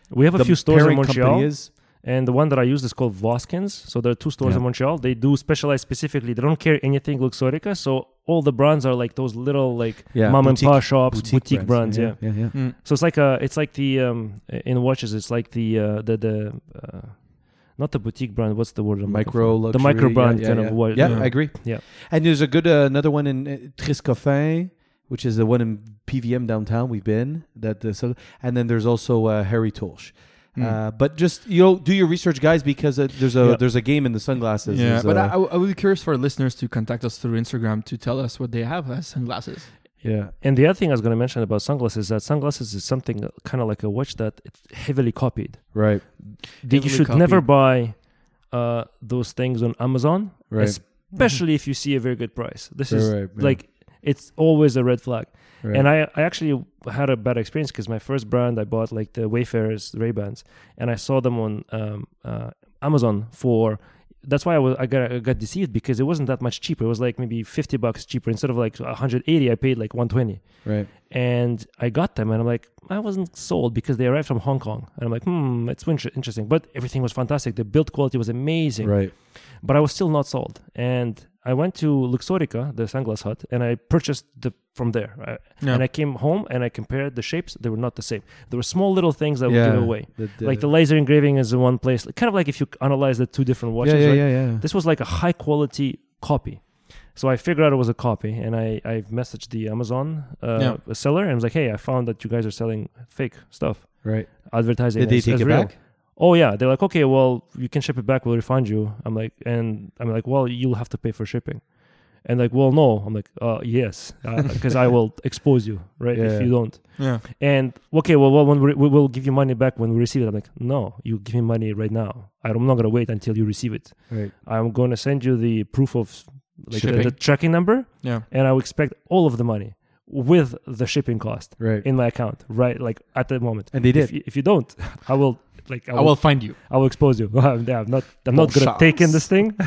We have a the few stores in parent Montreal. company is. And the one that I use is called Voskins. So there are two stores Yeah. in Montreal. They do specialize specifically. They don't carry anything Luxottica. So all the brands are like those little like Yeah, mom boutique- and pop shops, boutique, brands. yeah. yeah, yeah. Mm. So it's like a, it's like the um in watches. It's like the uh, the the uh, not the boutique brand. What's the word? I'm looking Micro for? luxury, The micro brand yeah, kind yeah, of watch. Yeah, Yeah. I agree. Yeah. And there's a good uh, another one in uh, Triscoffin, which is the one in P V M downtown. We've been that the so, and then there's also uh, Harry Tolsch. Mm. Uh, but just you know, do your research, guys, because uh, there's a Yeah. there's a game in the sunglasses. Yeah, There's, but uh, I, I would be curious for listeners to contact us through Instagram to tell us what they have as sunglasses. yeah, And the other thing I was going to mention about sunglasses is that sunglasses is something kind of like a watch that it's heavily copied. right, That you Heavily should copied. never buy uh, those things on Amazon, right, especially if you see a very good price. This right, is right, yeah. like it's always a red flag. right. And I, I actually had a bad experience because my first brand I bought like the Wayfarers Ray-Bans, and I saw them on um, uh, Amazon for. That's why I, was, I got I got deceived because it wasn't that much cheaper. It was like maybe fifty bucks cheaper instead of like one hundred eighty. I paid like one twenty, right, and I got them, and I'm like, I wasn't sold because they arrived from Hong Kong, and I'm like, hmm, it's inter- interesting. But everything was fantastic. The build quality was amazing, right, but I was still not sold. And I went to Luxottica, the sunglass hut, and I purchased the from there. I, Yeah. And I came home and I compared the shapes. They were not the same. There were small little things that would yeah, give away. The, the, Like the laser engraving is in one place. Kind of like if you analyze the two different watches, yeah, yeah, right? yeah, yeah. This was like a high quality copy. So I figured out it was a copy, and I, I messaged the Amazon uh, seller and was like, hey, I found that you guys are selling fake stuff, Right. advertising. Did they as- take as it real. back? Oh yeah, they're like, okay, well, you can ship it back. We'll refund you. I'm like, and I'm like, well, you'll have to pay for shipping. And like, well, no. I'm like, uh, yes, because I will expose you, right? Yeah. If you don't. Yeah. And okay, well, well when we, we will give you money back when we receive it. I'm like, no, you give me money right now. I'm not gonna wait until you receive it. Right. I'm gonna send you the proof of like the, Shipping. the tracking number, Yeah. and I will expect all of the money with the shipping cost Right. in my account, right? Like at the moment. And they did. If you, if you don't, I will like I I will, will find you. I will expose you. yeah, I'm not. I'm not Bon gonna take in this thing.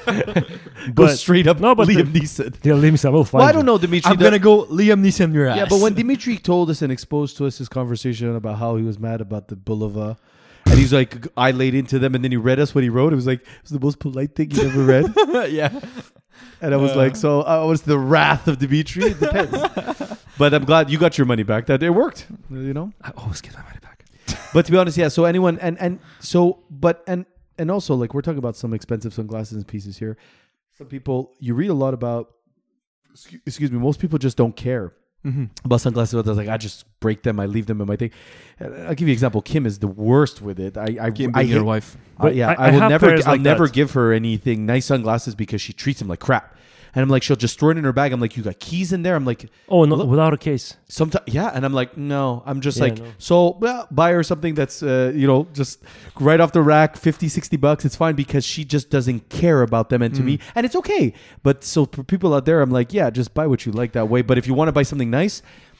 Go but straight up. no, but Liam the- Neeson. yeah, leave me some. I will find Well, I you. don't know, Dimitri. I'm the- gonna go Liam Neeson your ass. Yeah, but when Dimitri told us and exposed to us his conversation about how he was mad about the Bulova, and he's like, I laid into them, and then he read us what he wrote. It was like, it was the most polite thing he ever read. yeah. And I was Uh. like, so I was the wrath of Dimitri. It depends. But I'm glad you got your money back. That it worked, you know. I always get my money back. But to be honest, yeah. So anyone and and so but and and also like we're talking about some expensive sunglasses and pieces here. Some people you read a lot about. Excuse, excuse me. Most people just don't care Mm-hmm. about sunglasses. But they're like, I just break them. I leave them in my thing. Uh, I'll give you an example. Kim is the worst with it. I I, Kim I being your hate- wife. uh, yeah, I- I, I will have never. pairs I'll like never that. give her anything nice sunglasses because she treats them like crap. And I'm like, she'll just throw it in her bag. I'm like, you got keys in there. I'm like, Oh no, Look- without a case. sometimes, yeah. And I'm like, no. I'm just Yeah, like, no. so well, buy her something that's, uh, you know, just right off the rack, fifty, sixty bucks. It's fine because she just doesn't care about them. And to Mm. me, and it's okay. But so for people out there, I'm like, yeah, just buy what you like that way. But if you want to buy something nice,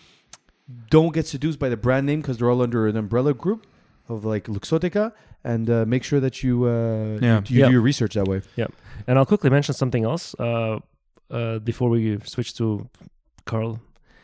don't get seduced by the brand name because they're all under an umbrella group of like Luxottica. And uh, make sure that you, uh, Yeah. you, you Yeah. do your research that way. And I'll quickly mention something else uh, uh, before we switch to Carl.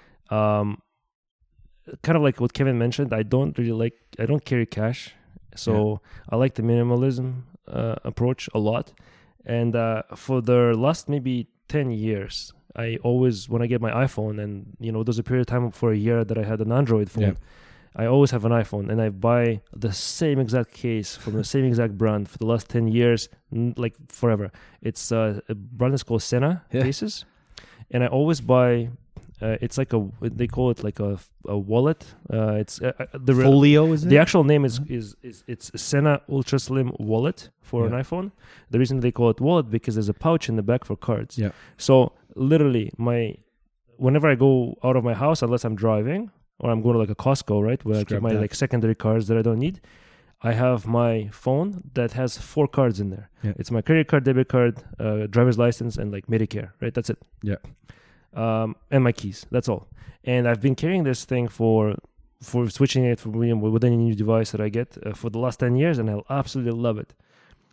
Um, kind of like what Kevin mentioned, I don't really like, I don't carry cash. So I like the minimalism uh, approach a lot. And uh, for the last maybe ten years, I always, when I get my iPhone, and, you know, there's a period of time for a year that I had an Android phone. Yeah. I always have an iPhone, and I buy the same exact case from the same exact brand for the last ten years, n- like forever. It's uh, a brand is called Senna Yeah. cases, and I always buy. Uh, it's like a they call it like a, a wallet. Uh, it's uh, uh, the re- Folio, is it? the actual name is is is it's Senna Ultra Slim Wallet for an Yeah. iPhone. The reason they call it wallet because there's a pouch in the back for cards. Yeah. So literally, my whenever I go out of my house, unless I'm driving or I'm going to like a Costco, right, where Just I keep grab my that. like secondary cards that I don't need, I have my phone that has four cards in there. Yeah. It's my credit card, debit card, uh, driver's license, and like Medicare, right? That's it. Yeah. Um, and my keys. That's all. And I've been carrying this thing for for switching it from, you know, with any new device that I get uh, for the last ten years, and I absolutely love it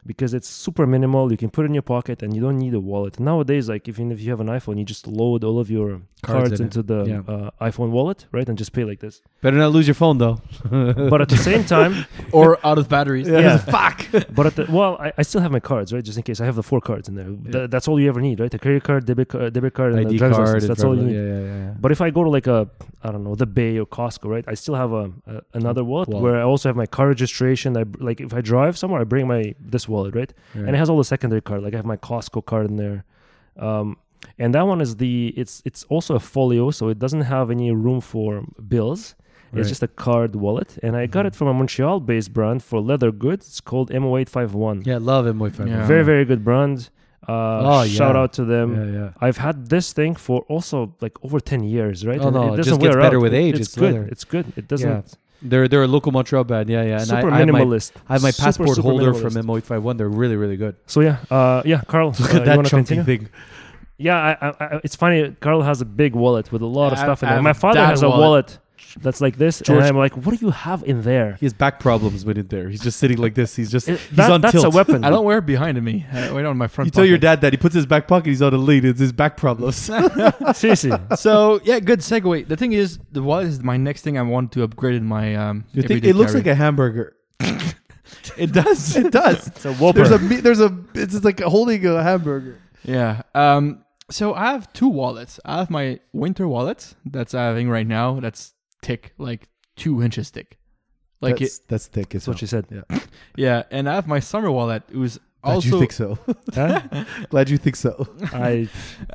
because it's super minimal. You can put it in your pocket and you don't need a wallet. Nowadays, like even if you have an iPhone, you just load all of your Cards cards, in into it. the Yeah. uh, iPhone wallet, right? And just pay like this. Better not lose your phone though. But at the same time, Or out of batteries. Yeah. Fuck. but at the, well, I, I still have my cards, right? Just in case I have the four cards in there. Th- that's all you ever need, right? A credit card, debit card, debit card, and I D a driver's card. license. and That's all you driver- need. Yeah, yeah, yeah. But if I go to like a, I don't know, the Bay or Costco, right? I still have a, a another wallet, Wallet. where I also have my car registration. I br- like if I drive somewhere, I bring my this wallet, right? Yeah. And it has all the secondary card. Like I have my Costco card in there, um, and that one is the it's it's also a folio, so it doesn't have any room for bills. Right. It's just a card wallet, and I got Mhm. it from a Montreal-based brand for leather goods. It's called M O eight fifty-one. Yeah, love him, boyfriend. Yeah. Very very good brand. Uh, Oh, shout yeah. out to them. Yeah, yeah. I've had this thing for also like over ten years, right? Oh, And no, it it doesn't just gets wear better out. with It- age. It's, It's good. leather. It's good. It doesn't. They're they're a local Montreal band. Yeah, yeah. And super I, I have my minimalist. I have my Super, passport super holder minimalist. from M O eight fifty-one. They're really really good. So yeah, uh, yeah, Carl. Look uh, at you that wanna chunky continue? thing. Yeah, I, I, I, it's funny. Carl has a big wallet with a lot of I- stuff in I it. have My father that has a wallet. wallet that's like this, George- and I'm like, what do you have in there? He has back problems with it there. He's just sitting like this. He's just It- he's that- on that's tilt. a weapon. I don't wear it behind me. I wear it on my front You tell your pocket. dad that he puts his back pocket. He's on a lead. It's his back problems. Seriously. So yeah, good segue. The thing is, the wallet is my next thing I want to upgrade in my um. You think everyday it looks carry. like a hamburger? It does. It does. It's a Whopper. There's a me- there's a it's just like holding a hamburger. Yeah. Um. So I have two wallets. I have my winter wallet that's having right now. That's thick, like two inches thick. Like that's, it. that's thick as That's what she said. Yeah. And I have my summer wallet. It was Glad also. you think so. Huh? Glad you think so. I,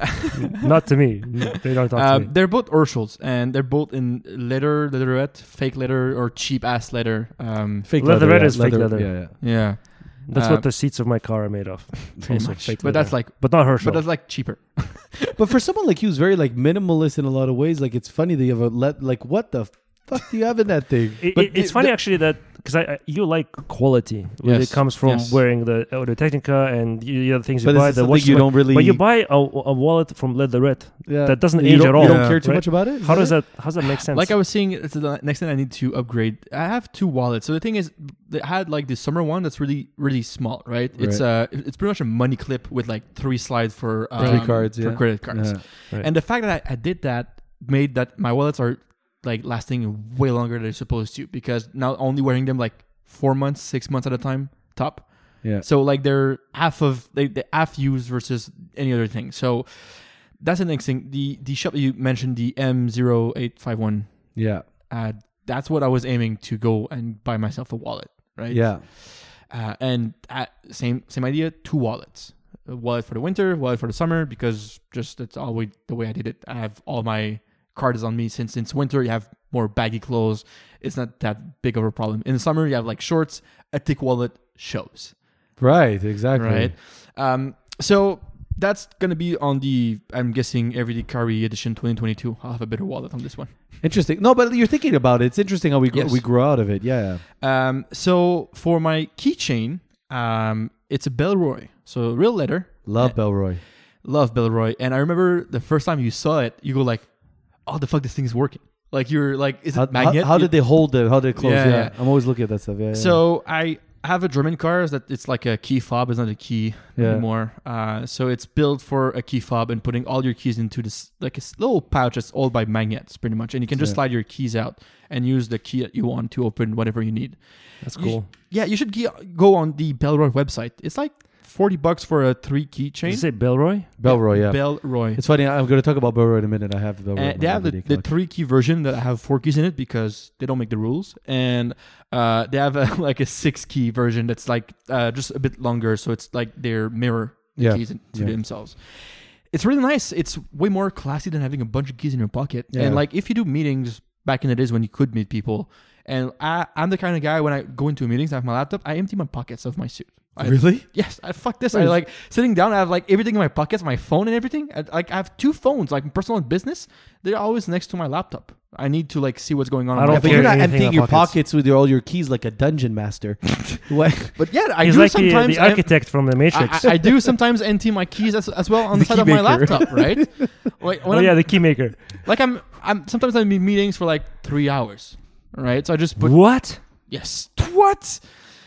not to me. They don't talk to Um, me. they're both Urschels, and they're both in leather, leatherette, fake leather, or cheap ass leather. Um, Fake Leatherette yeah. is fake leather. Yeah, yeah. yeah, That's uh, what the seats of my car are made of. pretty Also much. fake But that's leather. like, But not Herschel. but that's like cheaper. But for someone like you, who's very like minimalist in a lot of ways, like it's funny that you have a let like what the fuck do you have in that thing? It, But it- it's the- funny the- actually that because I, I you like quality when Yes, it comes from yes. wearing the Audio Technica and the the other things you But buy. this is The something watches you buy- don't really. but you buy a, a wallet from Leatherette yeah. that doesn't You age don't- at all. You don't Yeah. care too right? much about it. How does that how does that make sense? Like I was saying, it's the next thing I need to upgrade. I have two wallets. So the thing is, they had like the summer one that's really, really small, right? It's uh, it's pretty much a money clip with like three slides for um, Three cards, for yeah. credit cards. Yeah. Right. And the fact that I, I did that made that my wallets are like lasting way longer than they're supposed to, because now only wearing them like four months, six months at a time top. Yeah. So like they're half of they the half used versus any other thing. So that's the next thing. The the shop that you mentioned, the M zero eight five one, Yeah. uh, that's what I was aiming to go and buy myself a wallet, right? Yeah. Uh, and uh, same same idea, two wallets. A wallet for the winter, wallet for the summer, because just that's always the way I did it. I have all my cards on me since it's winter. You have more baggy clothes. It's not that big of a problem. In the summer, you have like shorts. A thick wallet shows. Right. Exactly. Right. Um, so that's gonna be on the, I'm guessing, Everyday Carry Edition twenty twenty-two. I'll have a better wallet on this one. Interesting. No, but you're thinking about it. It's interesting how we grow, Yes. we grow out of it. Yeah. Um, so for my keychain, um, it's a Belroy. So real leather. Love Uh, Belroy. Love Belroy. And I remember the first time you saw it, you go like, "Oh, the fuck, this thing is working!" Like you're like, "Is it How, how, magnet?" how did they hold it? How did it close? Yeah, Yeah, yeah. I'm always looking at that stuff. Yeah. yeah. So I have a German car that it's like a key fob. It's not a key Yeah. anymore. Uh, so it's built for a key fob and putting all your keys into this like a s- little pouch that's all by magnets, pretty much. And you can just Yeah. slide your keys out and use the key that you want to open whatever you need. That's You cool. Yeah, you should ge- go on the Belroy website. It's like forty bucks for a three key Did chain. you say Belroy? Belroy. Yeah. Belroy. It's funny. I'm going to talk about Belroy in a minute. I have Belroy. in And my they have the, video the collection. three key version that have four keys in it because they don't make the rules, and uh, they have a, like a six key version that's like uh, just a bit longer, so it's like their mirror Yeah. keys to Yeah. themselves. It's really nice. It's way more classy than having a bunch of keys in your pocket. Yeah. And like if you do meetings back in the days when you could meet people, and I, I'm the kind of guy when I go into meetings, I have my laptop, I empty my pockets of my suit. I, Really? Yes, I fuck this. I Nice. like sitting down. I have like everything in my pockets, my phone and everything. I, like I have two phones, like personal and business. They're always next to my laptop. I need to like see what's going on. I on don't my Yeah, but care you're not anything emptying in your pockets. pockets with your, all your keys like a dungeon master. What? But yeah, I He's do like the, sometimes. the I- architect from the I, Matrix. I, I do sometimes empty my keys as, as well on The the side key of my maker. laptop, right? Like when oh I'm, yeah, the key maker. like I'm, I'm sometimes I'm in meetings for like three hours, right? So I just put What? yes, what?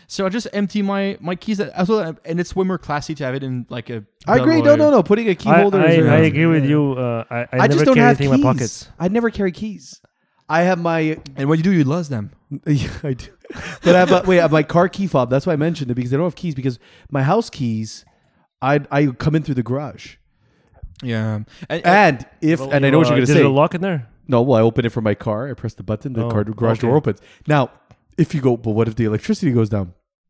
So I just empty my my keys as well, and it's way more classy to have it in like a. I agree. No, no, no. Putting a key I, holder. I, is I a- agree with you. Uh, I, I, I never just don't carry have anything keys. in my pockets. I never carry keys. I have my. And when you do, you lose them. Yeah, I do. But I have a, wait, I have my car key fob. That's why I mentioned it because I don't have keys because my house keys, I I come in through the garage. Yeah, and, And if Well, and I you, know what uh, you're gonna did say. it lock in there? No, well, I open it from my car. I press the button. The Oh, car garage okay. door opens. Now, if you go, but what if the electricity goes down?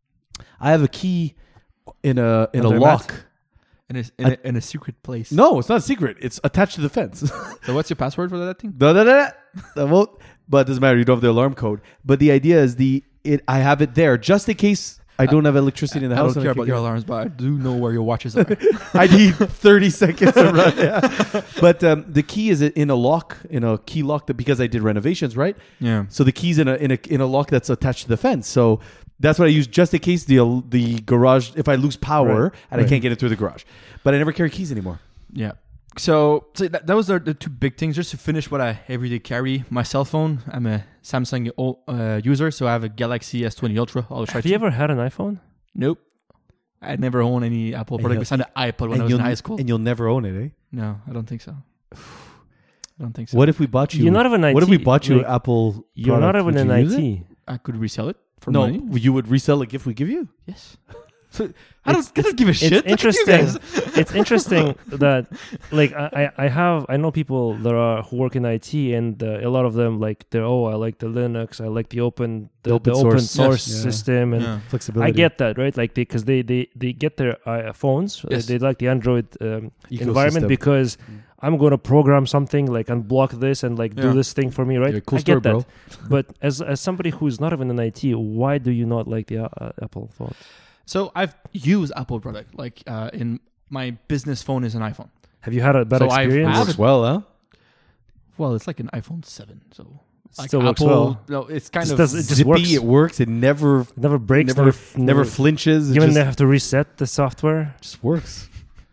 I have a key in a in Under a a lock. mat? in a, in, a, in a secret place. No, it's not a secret. It's attached to the fence. So what's your password for that thing? Da, da, da, da. That won't, but it doesn't matter. You don't have the alarm code. But the idea is the it. I have it there just in case I don't have electricity in the I house. don't and care can't about your get- alarms, but I do know where your watches are. I need thirty seconds to run. Yeah. But um, the key is in a lock, in a key lock that because I did renovations, right? Yeah. So the key's in a in a in a lock that's attached to the fence. So that's what I use just in case the the garage if I lose power Right. and Right. I can't get it through the garage. But I never carry keys anymore. Yeah. So, so that, that was the, the two big things. Just to finish what I everyday carry, my cell phone. I'm a Samsung o- uh, user, so I have a Galaxy S twenty Ultra. Always try Have to. you ever had an iPhone? Nope. I never owned any Apple And product you'll- besides the iPod when I and was in you'll- high school. And you'll never own it, eh? No, I don't think so. I don't think so. What if we bought you? You're not even I T. What if we bought you like, Apple? You're not product? even Would an you use I it? T. I could resell it for No, money. you would resell a gift we give you. Yes. So, I don't, I don't give a shit. It's Look at you interesting. guys. It's interesting that, like, I, I I have I know people that are who work in I T, and uh, a lot of them like they're oh I like the Linux, I like the open the, The open the open source. source Yes. Yeah. system, and Yeah. Flexibility. I get that, right? Like because they, they they get their uh, phones, uh, Yes. they like the Android um, Ecosystem. environment because Mm. I'm going to program something like unblock this and like do Yeah. this thing for me, right? Yeah, cool I story, get that. bro. But as as somebody who's not even in I T, why do you not like the uh, Apple phone? So I've used Apple product. Like uh, in my business phone is an iPhone. Have you had a better So I've- experience? I've- Works well, huh? Well, it's like an iPhone seven. So like Still works Apple, well. no, it's kind Just of does- it just Zippy, works. it works. It never, It never breaks, never, never, f- never flinches. It Even just, they have to reset the software. just works.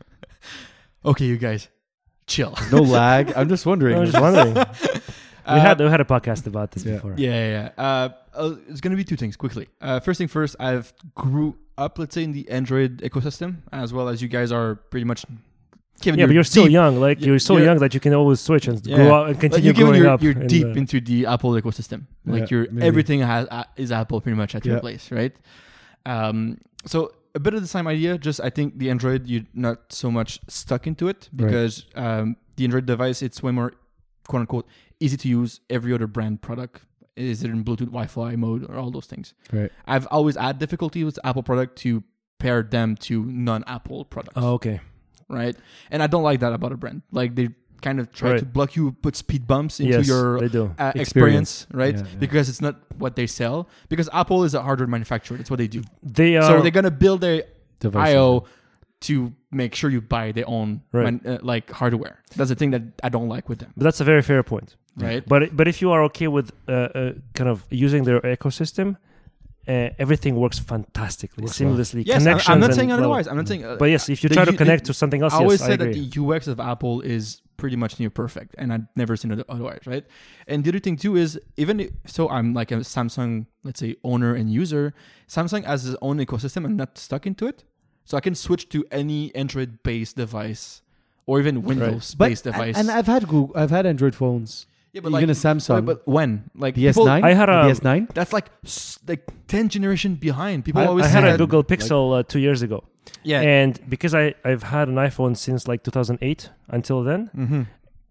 okay. You guys, chill. No lag. I'm just wondering. I was just wondering. we Uh, had we had a podcast about this Yeah. before. Yeah, yeah. yeah. Uh, uh, it's gonna be two things quickly. Uh, first thing first, I've grew up, let's say, in the Android ecosystem, as well as you guys are pretty much. Kevin, Yeah, but you're still deep- young. Like y- you're so you're- young that you can always switch and Yeah. grow up and Like, continue you're, given growing you're, up. you're in deep the- into the Apple ecosystem. Like Yeah, you're maybe. everything has uh, is Apple pretty much at your Yeah. place, right? Um, so a bit of the same idea. Just I think the Android you're not so much stuck into it because um, the Android device it's way more quote unquote easy to use. Every other brand product is it in Bluetooth, Wi-Fi mode, or all those things. Right. I've always had difficulty with Apple product to pair them to non-Apple products, Oh, okay. right? And I don't like that about a brand. Like they kind of try Right. to block you, put speed bumps into Yes, your they do. uh, experience, Experience. right? Yeah, yeah. Because it's not what they sell. Because Apple is a hardware manufacturer. That's what they do. They are. So they're gonna build their Devices. I O to make sure you buy their own Right. man, uh, like hardware. That's the thing that I don't like with them, but that's a very fair point. right? But but if you are okay with uh, uh, kind of using their ecosystem, uh, everything works fantastically, Works well. seamlessly. Yes, I'm, Connections I'm not and saying blah, otherwise. blah. I'm not saying. Uh, But yes, if you the try to U- connect the- to something else, I always yes, say I that agree. the U X of Apple is pretty much near perfect, and I've never seen it otherwise, right? And the other thing too is even if, so, I'm like a Samsung, let's say, owner and user. Samsung has its own ecosystem. I'm not stuck into it, so I can switch to any Android-based device or even Windows-based device. And I've had Google, I've had Android phones. yeah, Even a Samsung. But when, like The S people- nine. I had a- the S nine. that's like s- like ten generation behind. People I, always I say had a that, Google Pixel uh, two years ago, yeah. and because I I've had an iPhone since like two thousand eight until then, mm-hmm.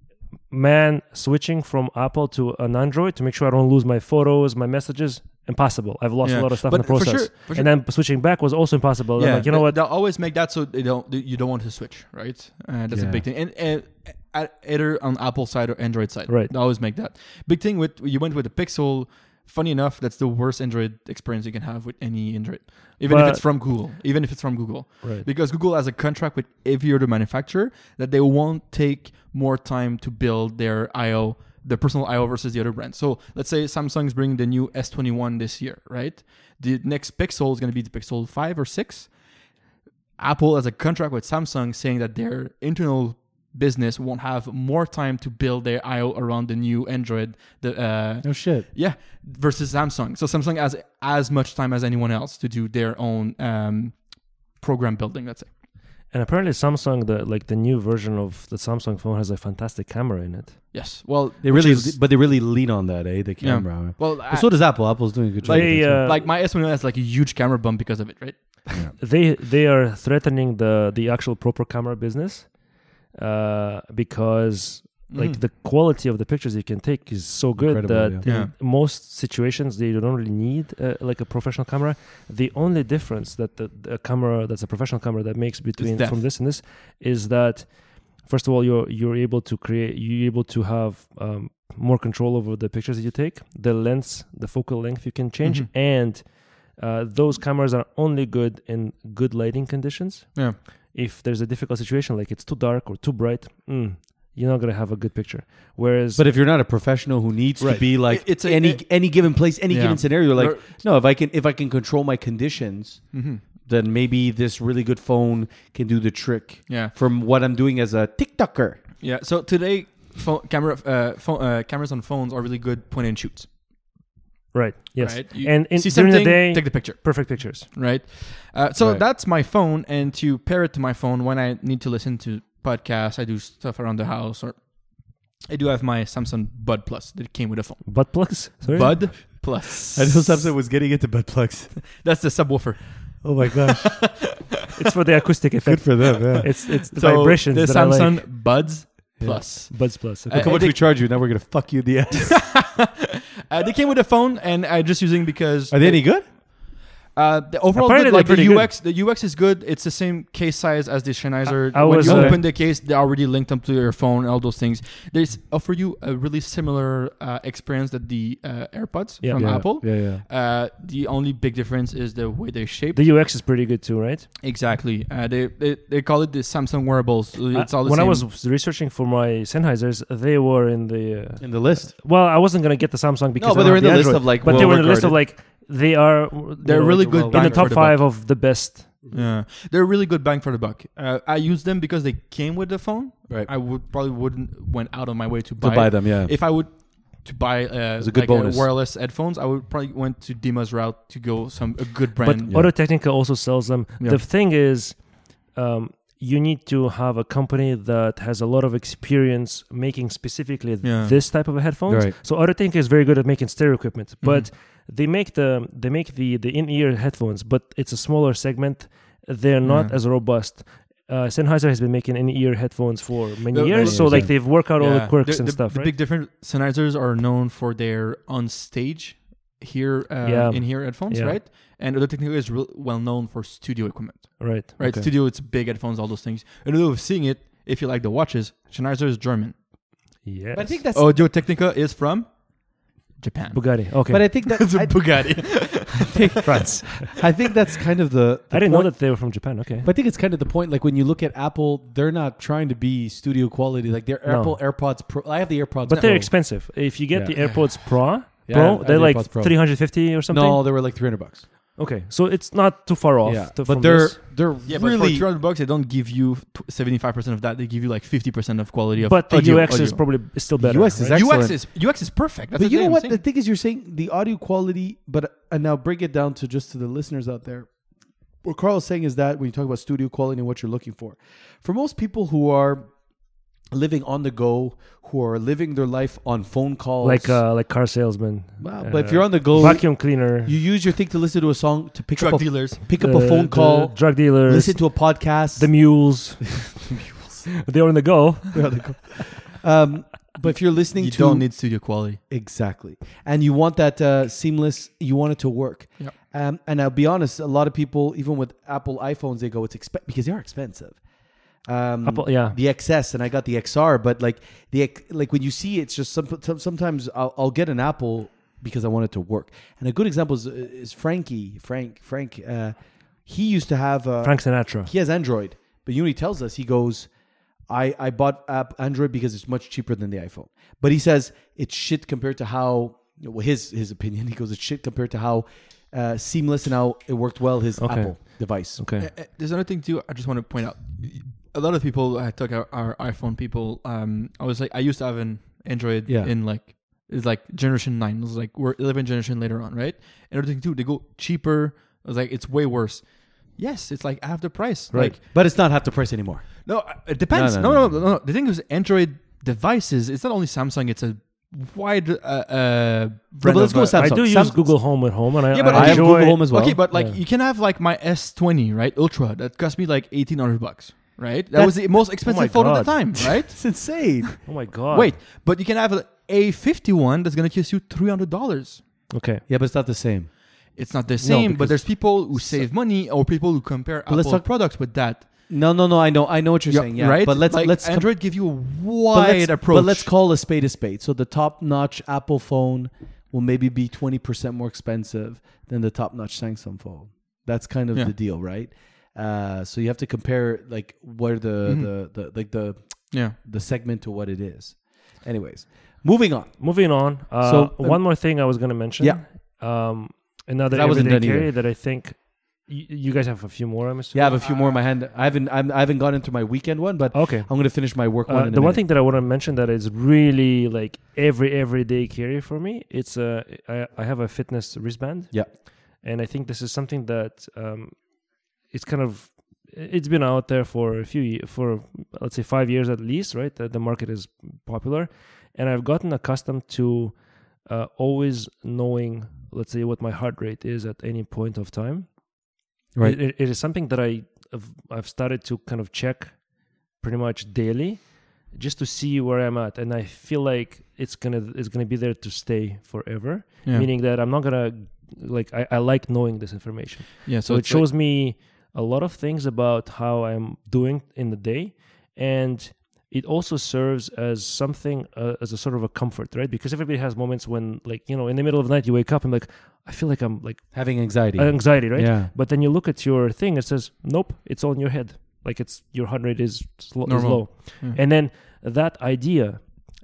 man, switching from Apple to an Android to make sure I don't lose my photos, my messages, impossible. I've lost Yeah. a lot of stuff But in the for process. sure- for sure- And then switching back was also impossible. I'm like, you know they- what? They'll always make that so they don't. You don't want to switch, right? Uh, that's a Yeah. big thing. And, and uh, either on Apple side or Android side, Right. They always make that big thing with you went with the Pixel. Funny enough, that's the worst Android experience you can have with any Android, even if But- it's from Google. Even if it's from Google, Right. because Google has a contract with every other manufacturer that they won't take more time to build their I O, their personal I O versus the other brands. So let's say Samsung's bringing the new S twenty-one this year, right? The next Pixel is going to be the Pixel five or six. Apple has a contract with Samsung saying that their internal business won't have more time to build their I O around the new Android. The uh, No shit. yeah, versus Samsung. So Samsung has as much time as anyone else to do their own um, program building. Let's say. And apparently Samsung, the like the new version of the Samsung phone has a fantastic camera in it. Yes. Well, They which really, is- but they really lean on that, eh? The Yeah. camera. well, But I- so does Apple. Apple's doing a good job. They, with it, too. uh, like my S twenty-one has like a huge camera bump because of it, right? They they are threatening the the actual proper camera business, uh, because like Mhm. the quality of the pictures you can take is so good Incredible, that yeah. in most situations they don't really need uh, like a professional camera. The only difference that the, the camera that's a professional camera that makes between depth. from this and this is that first of all you're you're able to create you're able to have um, more control over the pictures that you take, the lens, the focal length you can change, Mhm. and uh, those cameras are only good in good lighting conditions. Yeah. If there's a difficult situation, like it's too dark or too bright, mm, you're not gonna have a good picture. Whereas, But if you're not a professional who needs Right. to be like It- it's a- any it- any given place, any Yeah. given scenario, like Or- no, if I can if I can control my conditions, Mm-hmm. then maybe this really good phone can do the trick Yeah. from what I'm doing as a TikToker. Yeah. So today, phone, camera uh, phone, uh, cameras on phones are really good point and shoots. right, yes, Right? You and in, see during something, the day, take the picture. perfect pictures. Right. Uh, so Right. that's my phone, and to pair it to my phone when I need to listen to podcasts, I do stuff around the house, or I do have my Samsung Bud Plus that came with a phone. Butt plugs. Sorry? Bud Plus. I know Samsung was getting into butt plugs. That's the subwoofer. Oh my gosh, It's for the acoustic effect. good for them. Yeah. It's it's the So vibrations the that I Samsung like. Buds Yeah. Plus. Buds Plus. Okay. Uh, Look how much they- we charge you. Now we're gonna fuck you in the ass. uh, they came with a phone, and I just using because Are they any good? Uh, the overall Apparently good, they're like the pretty U X, the U X is good. It's the same case size as the Sennheiser. I- I when was, you uh, open the case, they already linked up to your phone. All those things. They s- offer you a really similar uh, experience that the uh, AirPods Yeah. from yeah. Apple. Yeah, yeah. Uh, the only big difference is the way they shape. The U X is pretty good too, right? exactly. Uh, they, they they call it the Samsung wearables. It's Uh, all the when same. I was researching for my Sennheisers, they were in the. Uh, In the list. well, I wasn't gonna get the Samsung because No, I but don't they're have in the list Android, of like. But they were in the list of well-regarded. like they are. They're you know, really like, good in bang the for top the five buck. of the best. Yeah, they're really good bang for the buck. Uh, I use them because they came with the phone. Right. I would probably wouldn't went out of my way to to buy, buy it. them. Yeah. If I would to buy uh, It's a good like bonus. wireless headphones, I would probably went to Dima's route to go some a good But brand. Yeah. Audio Technica also sells them. Yeah. The thing is, um, you need to have a company that has a lot of experience making specifically Yeah. this type of headphones. Right. So Audio Technica is very good at making stereo equipment, Mm-hmm. but they make the they make the the in-ear headphones, but it's a smaller segment. They're not Yeah. as robust. Uh, Sennheiser has been making in-ear headphones for many Uh, years, many so years, like yeah. they've worked out all the Yeah. quirks The- and the- stuff, The right? big difference. Sennheisers are known for their on stage here uh, Yeah. in here headphones, Yeah. right? And Audio Technica is real well known for studio equipment, right. right? Okay. Studio, it's big headphones, all those things. Another way of seeing it, if you like the watches, Sennheiser is German. Yes. But I think that's. Audio Technica is from Japan. Bugatti. Okay. But I think that. It's a I, Bugatti. France. I think that's kind of the. the I didn't know point. that they were from Japan. Okay. But I think it's kind of the point. Like when you look at Apple, they're not trying to be studio quality. Like their No. Apple AirPods Pro. I have the AirPods. But they're Pro. expensive. If you get Yeah. the AirPods Pro, Yeah, Pro, I have they're the like AirPods Pro. three hundred fifty or something. No, they were like three hundred bucks. Okay, so it's not too far off. Yeah, to- but from they're this. they're Yeah, but for really. three hundred bucks, they don't give you seventy-five percent of that. They give you like fifty percent of quality of But the audio, U X is audio. probably still better. U X is right? excellent. U X is U X is perfect. That's But the you thing know I'm what? saying. The thing is, you're saying the audio quality, but and now bring it down to just to the listeners out there. What Carl is saying is that when you talk about studio quality and what you're looking for, for most people who are living on the go, who are living their life on phone calls, like uh, like car salesman. Well, uh, but if you're on the go, vacuum cleaner, you use your thing to listen to a song, to pick Drug up a, dealers. pick up the- a phone the call, drug dealers, listen to a podcast. the mules. They're on the go. They're on the go. Um, but if you're listening You to don't need studio quality. exactly, and you want that uh, seamless, you want it to work. Yep. Um, and I'll be honest, a lot of people, even with Apple iPhones, they go, it's exp- because they are expensive. Um, Apple, yeah. the X S and I got the X R, but like the X- like when you see it, it's just some, some- sometimes I'll, I'll get an Apple because I want it to work. And a good example is, is Frankie, Frank, Frank. Uh, he used to have uh, Frank Sinatra. he has Android, but you know what he tells us? He goes, I, I bought app Android because it's much cheaper than the iPhone. But he says it's shit compared to how, well, his his opinion, he goes, it's shit compared to how uh, seamless and how it worked well, his Okay. Apple device. Okay. Uh, uh, There's another thing too. I just want to point out. a lot of people, I took our, our iPhone people. Um, I was like, I used to have an Android Yeah. in like it's like generation nine. It was like we're eleven generation later on, right? And everything too, they go cheaper. I was like, it's way worse. Yes, it's like half the price. Right. Like But it's not half the price anymore. no, it depends. No, No no, no, no, no, no. The thing is, Android devices. It's not only Samsung. It's a wide uh, uh but let's of, go uh, with Samsung. I do Sam- use Google Home at home, and I, Yeah, but I I have enjoy. Google Home as well. Okay, but like Yeah. you can have like my S twenty, right? Ultra that cost me like eighteen hundred bucks, right? That That's- was the most expensive my phone at the God. time, right? It's insane. Oh my god! Wait, but you can have an A fifty-one that's gonna cost you three hundred dollars. Okay. Yeah, but it's not the same. It's not the same, but because- there's people who save money or people who compare But let's Apple talk- products with that. No, no, no. I know, I know what you're Yeah, saying. Yeah, right? But let's like let's com- Android give you a but wide let's, approach. But let's call a spade a spade. So the top-notch Apple phone will maybe be twenty percent more expensive than the top-notch Samsung phone. That's kind of Yeah. the deal, right? Uh, so you have to compare like where the, Mhm. the the like the yeah. the segment to what it is. Anyways, moving on. Moving on. Uh, So, um, one more thing I was going to mention. Yeah. Um, another 'Cause I wasn't everyday done carry either. that I think y- you guys have a few more. I'm assuming. Yeah, I have a few more in my hand. I haven't I'm, I haven't gone into my weekend one, but Okay. I'm going to finish my work one. Uh, in a the one minute. thing that I want to mention that is really like every everyday carry for me. It's a I, I have a fitness wristband. Yeah. And I think this is something that um, it's kind of it's been out there for a few ye- for let's say five years at least, right? The, the market is popular, and I've gotten accustomed to uh, always knowing, let's say, what my heart rate is at any point of time. Right. It, it, it is something that I have, I've started to kind of check pretty much daily, just to see where I'm at, and I feel like it's gonna it's gonna be there to stay forever. Yeah. Meaning that I'm not gonna like I, I like knowing this information. yeah. So, it it's like- shows me a lot of things about how I'm doing in the day, and it also serves as something uh, as a sort of a comfort, right? Because everybody has moments when, like, you know, in the middle of the night you wake up and like I feel like I'm like Having anxiety. anxiety, right? Yeah. But then you look at your thing, it says nope, it's all in your head. Like it's your heart rate is, sl- is Normal. low, Yeah. and then that idea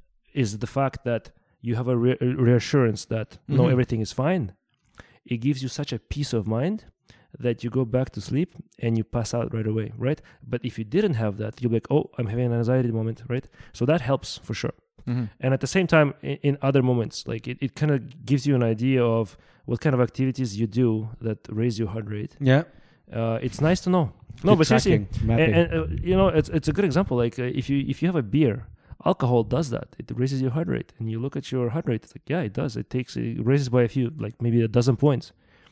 is the fact that you have a re- reassurance that no, Mhm. everything is fine. It gives you such a peace of mind that you go back to sleep and you pass out right away, right? But if you didn't have that, you'll be like, oh, I'm having an anxiety moment, right? So that helps for sure. Mhm. And at the same time, in, in other moments, like it, it kind of gives you an idea of what kind of activities you do that raise your heart rate. Yeah. Uh, it's nice to know. No, Keep but seriously, tracking, mapping. and, and uh, you know, it's it's a good example. Like uh, if you if you have a beer, alcohol does that. It raises your heart rate, and you look at your heart rate. It's like, yeah, it does. It takes it raises by a few, like maybe a dozen points.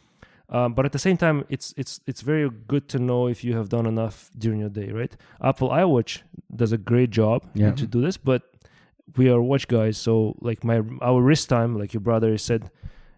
Um, but at the same time, it's it's it's very good to know if you have done enough during your day, right? Apple iWatch does a great job Yeah. to do this, but we are watch guys, so like my our wrist time, like your brother said,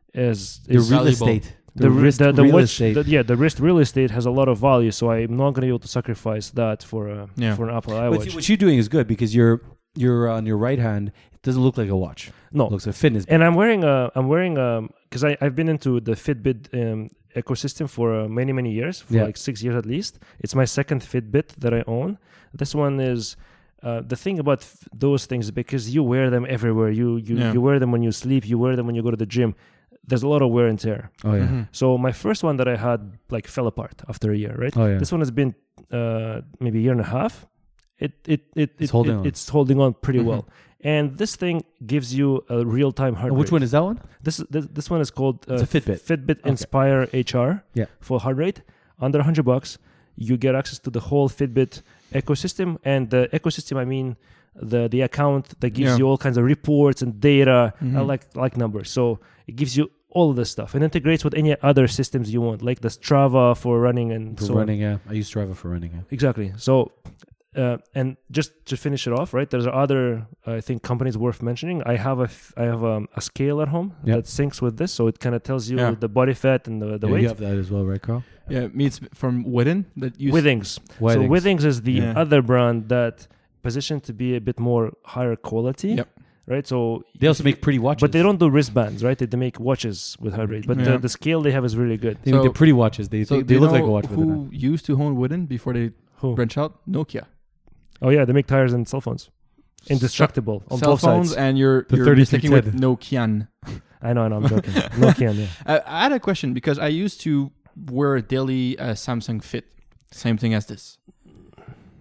is the is real valuable. estate. the, wrist, the, the real watch, estate. the- yeah, the wrist real estate has a lot of value, so I'm not going to be able to sacrifice that for a Yeah. for an Apple But iWatch. see, what you're doing is good because you're you're on your right hand. It doesn't look like a watch. no, It looks like fitness. and I'm wearing a I'm wearing um because I I've been into the Fitbit um, ecosystem for uh, many many years, for Yeah. like six years at least. It's my second Fitbit that I own. This one is. Uh, the thing about f- those things, because you wear them everywhere. You you, Yeah. you wear them when you sleep. You wear them when you go to the gym. There's a lot of wear and tear. oh yeah. Mhm. So my first one that I had like fell apart after a year, right? Oh yeah. This one has been uh, maybe a year and a half. It it it, It's it, holding it- on. it's holding on pretty Mhm. well. And this thing gives you a real time heart Oh, which rate. one is that one? This is- this this one is called uh, It's a Fitbit. Fitbit Okay. Inspire H R. Yeah. For heart rate under one hundred bucks, you get access to the whole Fitbit ecosystem. And the ecosystem, I mean the the account that gives Yeah. you all kinds of reports and data. I Mhm. like like numbers. So it gives you all of this stuff and integrates with any other systems you want, like the Strava for running and For so on. running, yeah. I use Strava for running. Yeah. Exactly. So, uh, and just to finish it off, right? There's other, I think, companies worth mentioning. I have a, f- I have um, a scale at home Yeah. that syncs with this, so it kind of tells you Yeah. the body fat and the, the Yeah, weight. you have that as well, right, Carl? Yeah, me it's from Witten that you Withings. Withings. So Withings is the Yeah. other brand that positioned to be a bit more higher quality. Yep. Right. So They also make pretty watches. but they don't do wristbands, right? They, they make watches with heart rate, but Yeah. the, the scale they have is really good. They make So- the pretty watches. They So they, do they you look know like a watch. With who used to own Witten before they Who? branch out? Nokia. Oh yeah, they make tires and cell phones. Indestructible on Cell both phones, sides. and you're The you're thirty-six sticking with head. Nokian. I know, I know, I'm joking. Nokia, yeah. I, I had a question because I used to wear a daily uh, Samsung Fit, same thing as this,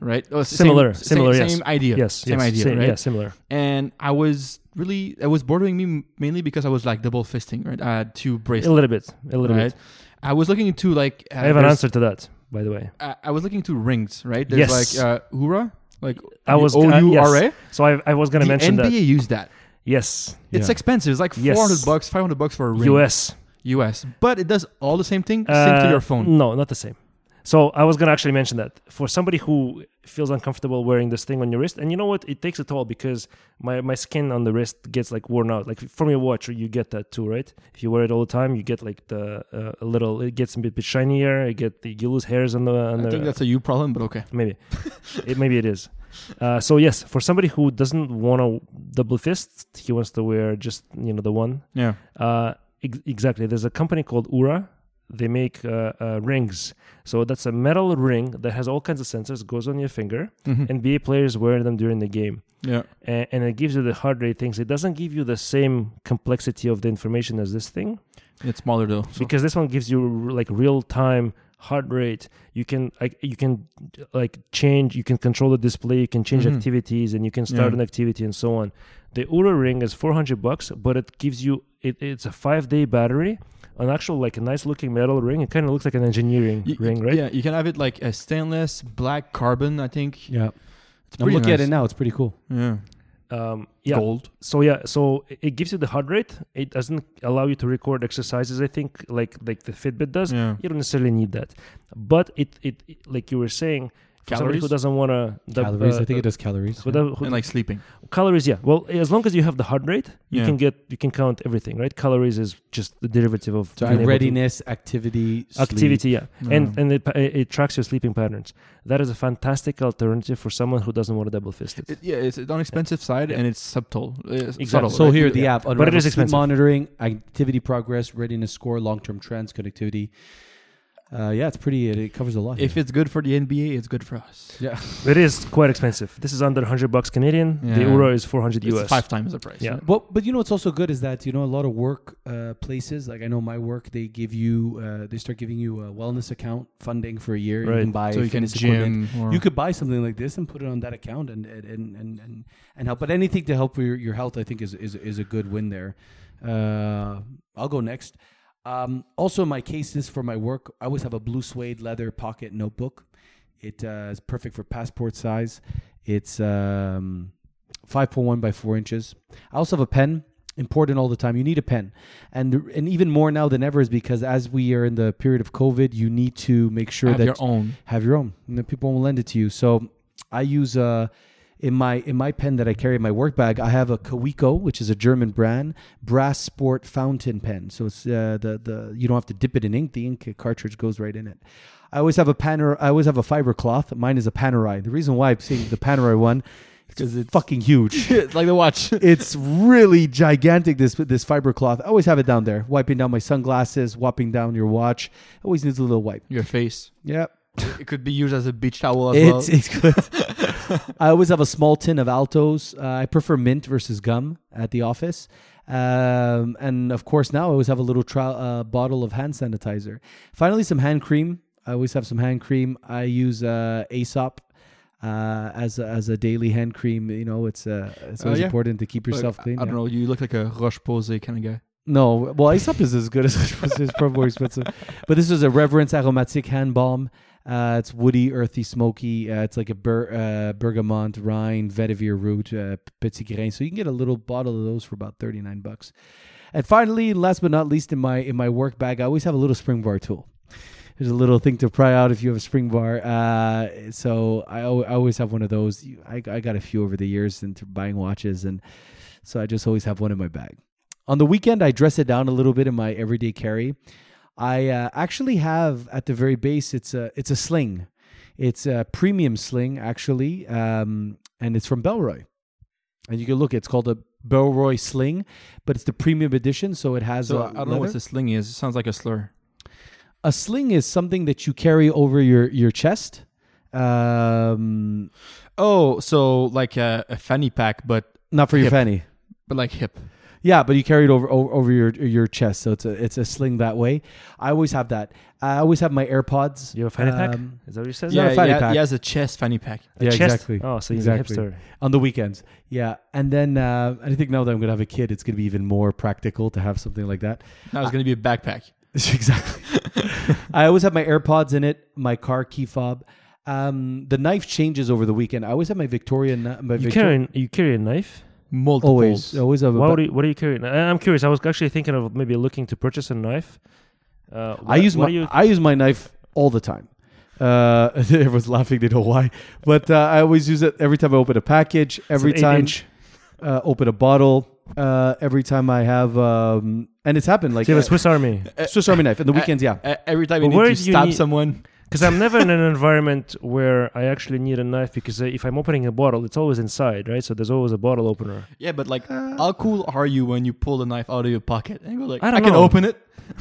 right? Oh, it's Similar, same, similar, same, yes. same idea, Yes, same yes, idea, same, right? Yeah, similar. And I was really, it was bothering me mainly because I was like double fisting, right? I had two A bracelets, little bit, a little right? bit. I was looking into like uh, I have an there's- answer to that, by the way. I, I was looking into rings, right? There's Yes. like uh, Oura, like I was- O U R A. So I, I was going to The mention N B A that. used that. Yes. It's Yeah. expensive. It's like Yes. four hundred bucks, five hundred bucks for a ring. U S. U S. But it does all the same thing. Sync to Uh, your phone. No, not the same. So I was going to actually mention that for somebody who feels uncomfortable wearing this thing on your wrist, and you know what, it takes a toll because my, my skin on the wrist gets like worn out. Like from your watch, you get that too, right? If you wear it all the time, you get like the uh, a little. It gets a bit, bit shinier. You get the, you lose hairs on the. On I the think that's a you problem, but okay. maybe, it, maybe it is. Uh, so yes, for somebody who doesn't want to double fist, he wants to wear just you know the one. Yeah. Uh, ex- exactly. There's a company called Oura. They make uh, uh, rings. So that's a metal ring that has all kinds of sensors, goes on your finger. Mhm. N B A players wear them during the game. Yeah. And, and it gives you the heart rate things. It doesn't give you the same complexity of the information as this thing. It's smaller though. So. Because this one gives you r- like real time heart rate. You can like you can like change, you can control the display, you can change Mhm. activities, and you can start Yeah. an activity and so on. The Oura ring is four hundred bucks, but it gives you it, it's a five day battery. An actual like a nice looking metal ring. It kind of looks like an engineering You- ring, right? Yeah, you can have it like a stainless black carbon, I think. Yeah. It's I'm pretty looking at nice. it now. It's pretty cool. Yeah. Um, yeah. Gold. So yeah, so it- it gives you the heart rate. It doesn't allow you to record exercises. I think like like the Fitbit does. Yeah. You don't necessarily need that, but it it, it like you were saying, for somebody who Calories? doesn't want to Calories. I think it does calories. Who yeah. does, who, And like sleeping. calories, yeah. Well, as long as you have the heart rate, you Yeah. can get you can count everything, right? Calories is just the derivative of So being able to- readiness, activity, sleep. activity, yeah, and Yeah. and it, it it tracks your sleeping patterns. That is a fantastic alternative for someone who doesn't want to double fist it. It, yeah, it's on expensive side Yeah. and it's subtle. It's Exactly. subtle, So right? here, the Yeah. app, But it Unravel is sleep expensive. monitoring, activity progress, readiness score, long-term trends, connectivity. Uh, yeah, it's pretty. It, it covers a lot. If here. it's good for the N B A, it's good for us. yeah, It is quite expensive. This is under one hundred bucks Canadian. The Yeah. Oura is four hundred U S. It's five times the price. Yeah. right? well, but you know what's also good is that you know a lot of work uh, places. Like I know my work, they give you, uh, they start giving you a wellness account funding for a year. You Right. can buy So you can fitness equipment. gym or You could buy something like this and put it on that account and and and and, and, and help. But anything to help your, your health, I think, is is is a good win there. Uh, I'll go next. Um, also, in my cases for my work, I always have a blue suede leather pocket notebook. It uh, is perfect for passport size. It's um, five point one by four inches. I also have a pen. Important all the time. You need a pen, and and even more now than ever is because as we are in the period of COVID, you need to make sure have that your own. have your own. And then people won't lend it to you. So I use uh in my in my pen that I carry in my work bag, I have a Kaweco, which is a German brand, brass sport fountain pen. So it's uh, the the you don't have to dip it in ink. The ink cartridge goes right in it. I always have a panner. I always have a fiber cloth. Mine is a Panerai. The reason why I'm saying the Panerai one because it's fucking huge. It's like the watch. It's really gigantic. This this fiber cloth. I always have it down there, wiping down my sunglasses, wiping down your watch. Always needs a little wipe. Your face. Yeah. It could be used as a beach towel as well. It's, it's good. I always have a small tin of Altos. Uh, I prefer mint versus gum at the office. Um, and of course, now I always have a little tri- uh, bottle of hand sanitizer. Finally, some hand cream. I always have some hand cream. I use uh, Aesop uh, as a, as a daily hand cream. You know, it's uh, it's Oh, always yeah. important to keep yourself Like, clean. I don't yeah. know. You look like a Roche Posay kind of guy. No, well, Aesop is as good as it's probably more expensive. But this is a Reverence Aromatic hand balm. Uh, it's woody, earthy, smoky. Uh, it's like a ber- uh, bergamot, rind, vetiver root, uh, petit grain. So you can get a little bottle of those for about thirty-nine bucks. And finally, last but not least, in my in my work bag, I always have a little spring bar tool. There's a little thing to pry out if you have a spring bar. Uh, so I, al- I always have one of those. You- I, I got a few over the years into buying watches, and so I just always have one in my bag. On the weekend, I dress it down a little bit in my everyday carry. I uh, actually have at the very base, it's a it's a sling. It's a premium sling, actually, um, and it's from Bellroy. And you can look, it's called a Bellroy sling, but it's the premium edition, so it has So a I don't know leather. what a sling is. It sounds like a slur. A sling is something that you carry over your, your chest. Um, Oh, so like a, a fanny pack, but not for your Hip. fanny. but like hip. Yeah, but you carry it over, over over your your chest, so it's a it's a sling that way. I always have that. I always have my AirPods. You have a fanny pack? Um, Is that what you said? Yeah, Yeah, a fanny yeah, pack. he has a chest fanny pack. A yeah, chest? exactly. Oh, so he's Exactly. a hipster. On the weekends, yeah. And then uh, I think now that I'm gonna have a kid, it's gonna be even more practical to have something like that. Now it's going to be a backpack. Exactly. I always have my AirPods in it, my car key fob. Um, the knife changes over the weekend. I always have my Victorian. My You Victorian carry you carry a knife? Multiple. always always have a. Why ba- would you, what are you carrying? I- I'm curious. I was actually thinking of maybe looking to purchase a knife. Uh, I what- use what my do you, I use my knife all the time. Uh, everyone's laughing. They know why, but uh, I always use it every time I open a package. it's Every an eight time inch. uh, open a bottle. Uh, every time I have, um, and it's happened like So you have a uh, Swiss Army. Swiss Army knife. In the Uh, weekends, yeah. Uh, every time But you where need to do you stab need- someone. Because I'm never in an environment where I actually need a knife. Because uh, if I'm opening a bottle, it's always inside, right? So there's always a bottle opener. Yeah, but like, Uh, how cool are you when you pull the knife out of your pocket and you go like, I I, don't can know. open it?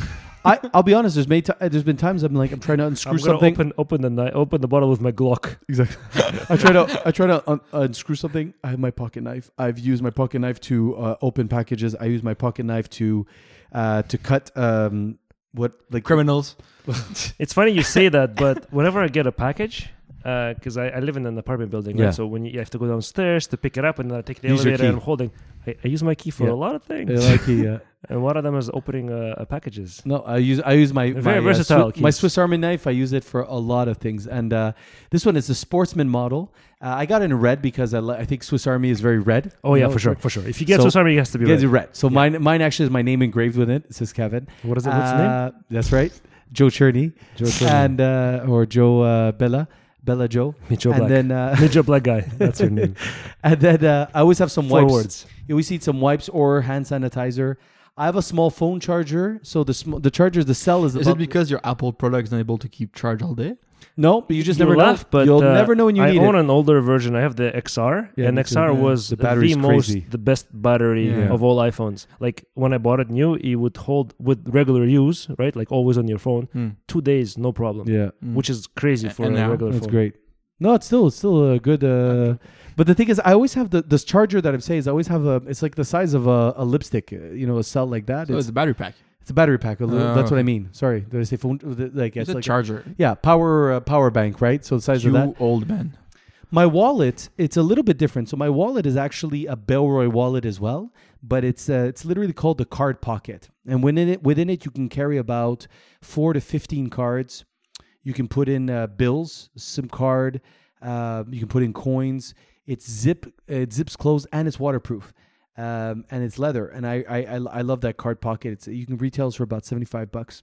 I I'll be honest. There's made t- there's been times I'm like I'm trying to unscrew I'm gonna something. open open the knife, open the bottle with my Glock. Exactly. I try to I try to un- unscrew something. I have my pocket knife. I've used my pocket knife to uh, open packages. I use my pocket knife to uh, to cut um, what like Criminals. It's funny you say that, but whenever I get a package, because I, I live in an apartment building, Yeah. right? So when you, you have to go downstairs to pick it up, and then I take the Use your elevator and key. I'm holding. I, I use my key for Yeah. a lot of things, Uh, like he, uh, and one of them is opening uh, uh, packages. no, I use I use my They're my, very uh, versatile Swi- my keys. Swiss Army knife. I use it for a lot of things, and uh, this one is the Sportsman model. Uh, I got it in red because I, li- I think Swiss Army is very red. Oh You yeah, know, for it's sure, like- for sure. If you get So- Swiss Army, it has to be It is red. red. So Yeah. mine mine actually has my name engraved with it. It says Kevin. What is it? What's the name? Uh, That's right, Joe Cherney, Joe Cherney. and uh, or Joe uh, Bella Bella Joe. Me Joe and Black. then uh, Me Joe Black guy. That's your name. and then uh, I always have some Four wipes. words. You always need some wipes or hand sanitizer. I have a small phone charger, so the sm- the charger, the cell is. Is about- it because your Apple product is not able to keep charge all day? No, but you just You never laugh, know. but You'll uh, never know when you I need own it. an older version. I have the X R, Yeah, and me X too. R Yeah. was The the, battery's most, crazy. the best battery Yeah. of all iPhones. Like when I bought it new, it would hold with regular use, right? Like always on your phone, Hmm. two days, no problem. Yeah, Mm. Which is crazy A- for and a now? regular that's phone. great. No, it's still it's still a good. Uh, but the thing is, I always have the this charger that I'm saying is I always have a. It's like the size of a, a lipstick, uh, you know, a cell like that. So it's, it's a battery pack. it's a battery pack. A little, Oh, that's what I okay. mean. Sorry, did I say phone? Like It's, it's a like charger. yeah, power uh, power bank, right? So the size You of that. old man. My wallet, it's a little bit different. So my wallet is actually a Belroy wallet as well, but it's uh, it's literally called the card pocket. And within it, within it, you can carry about four to fifteen cards. You can put in uh, bills, SIM card. Uh, you can put in coins. It's zip, it zips closed, and it's waterproof. Um, and it's leather. And I, I I I love that card pocket. It's you can retails for about seventy five bucks.